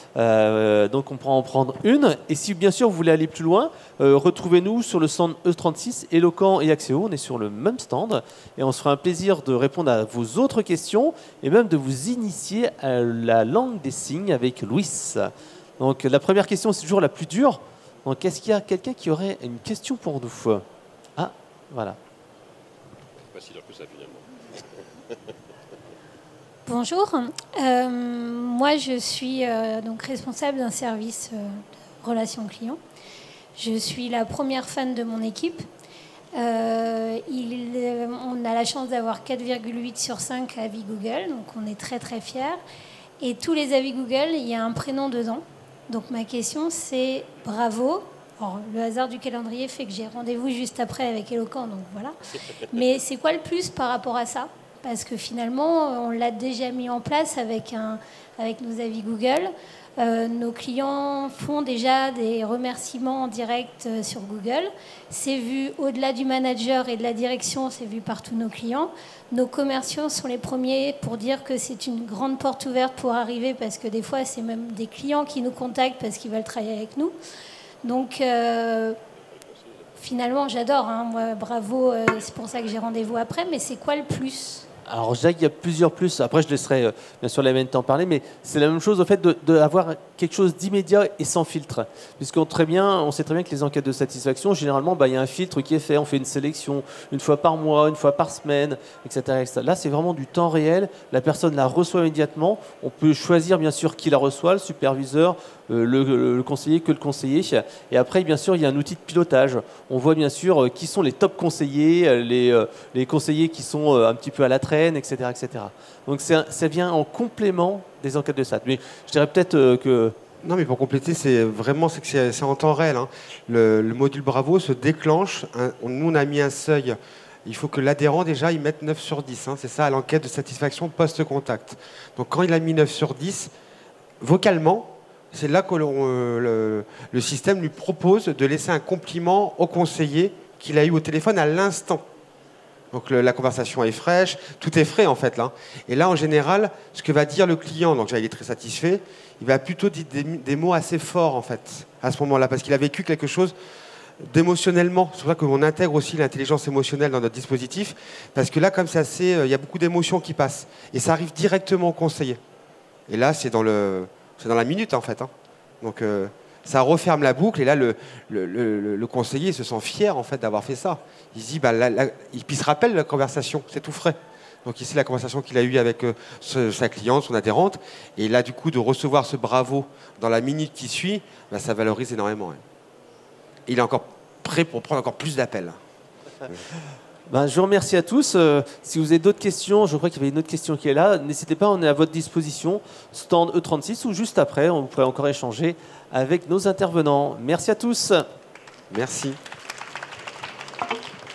Euh, donc, on pourra en prendre une. Et si, bien sûr, vous voulez aller plus loin, euh, retrouvez-nous sur le stand E trente-six, Eloquent et Axéo. On est sur le même stand. Et on se fera un plaisir de répondre à vos autres questions et même de vous initier à la langue des signes avec Louis. Donc, la première question, c'est toujours la plus dure. Donc, est-ce qu'il y a quelqu'un qui aurait une question pour nous ? Ah, voilà. Pas si dur que ça, finalement. Bonjour, euh, moi je suis euh, donc responsable d'un service euh, de relations clients. Je suis la première fan de mon équipe. Euh, il, euh, on a la chance d'avoir quatre virgule huit sur cinq avis Google, donc on est très très fiers. Et tous les avis Google, il y a un prénom dedans. Donc ma question c'est bravo. Alors, le hasard du calendrier fait que j'ai rendez-vous juste après avec Eloquent, donc voilà. Mais c'est quoi le plus par rapport à ça ? Parce que finalement, on l'a déjà mis en place avec, un, avec nos avis Google. Euh, nos clients font déjà des remerciements en direct euh, sur Google. C'est vu au-delà du manager et de la direction, c'est vu par tous nos clients. Nos commerciaux sont les premiers pour dire que c'est une grande porte ouverte pour arriver, parce que des fois, c'est même des clients qui nous contactent parce qu'ils veulent travailler avec nous. Donc, euh, finalement, j'adore. Hein. Moi, bravo, euh, c'est pour ça que j'ai rendez-vous après. Mais c'est quoi le plus ? Alors, je dirais qu'il y a plusieurs plus. Après, je laisserai euh, bien sûr la M N T en parler, mais c'est la même chose au fait d'avoir quelque chose d'immédiat et sans filtre. Puisqu'on très bien, on sait très bien que les enquêtes de satisfaction, généralement, bah, il y a un filtre qui est fait. On fait une sélection une fois par mois, une fois par semaine, et cetera, et cetera. Là, c'est vraiment du temps réel. La personne la reçoit immédiatement. On peut choisir, bien sûr, qui la reçoit, le superviseur, euh, le, le, le conseiller, que le conseiller. Et après, bien sûr, il y a un outil de pilotage. On voit, bien sûr, euh, qui sont les top conseillers, les, euh, les conseillers qui sont euh, un petit peu à la traîne, et cetera, et cetera. Donc, un, ça vient en complément des enquêtes de S A T. Mais je dirais peut-être euh, que... Non, mais pour compléter, c'est vraiment c'est que c'est, c'est en temps réel. Hein. Le, le module Bravo se déclenche. Hein, on, nous, on a mis un seuil. Il faut que l'adhérent, déjà, il mette neuf sur dix. Hein, c'est ça, à l'enquête de satisfaction post-contact. Donc, quand il a mis neuf sur dix, vocalement, c'est là que l'on, euh, le, le système lui propose de laisser un compliment au conseiller qu'il a eu au téléphone à l'instant. Donc le, la conversation est fraîche, tout est frais en fait là. Et là en général, ce que va dire le client, donc il est très satisfait, il va plutôt dire des, des mots assez forts en fait à ce moment-là, parce qu'il a vécu quelque chose d'émotionnellement. C'est pour ça qu'on intègre aussi l'intelligence émotionnelle dans notre dispositif, parce que là comme c'est assez, il y a beaucoup d'émotions qui passent et ça arrive directement au conseiller. Et là c'est dans le, c'est dans la minute en fait. Hein. Donc euh, ça referme la boucle et là le, le, le, le conseiller se sent fier en fait d'avoir fait ça. Il se dit, bah, là, là, il, il se rappelle la conversation, c'est tout frais. Donc ici, la conversation qu'il a eue avec euh, ce- sa cliente, son adhérente. Et là, du coup, de recevoir ce bravo dans la minute qui suit, bah, ça valorise énormément. Ouais. Il est encore prêt pour prendre encore plus d'appels. Ben, je vous remercie à tous. Euh, si vous avez d'autres questions, je crois qu'il y avait une autre question qui est là, n'hésitez pas, on est à votre disposition, stand E trente-six ou juste après, on pourrait encore échanger avec nos intervenants. Merci à tous. Merci.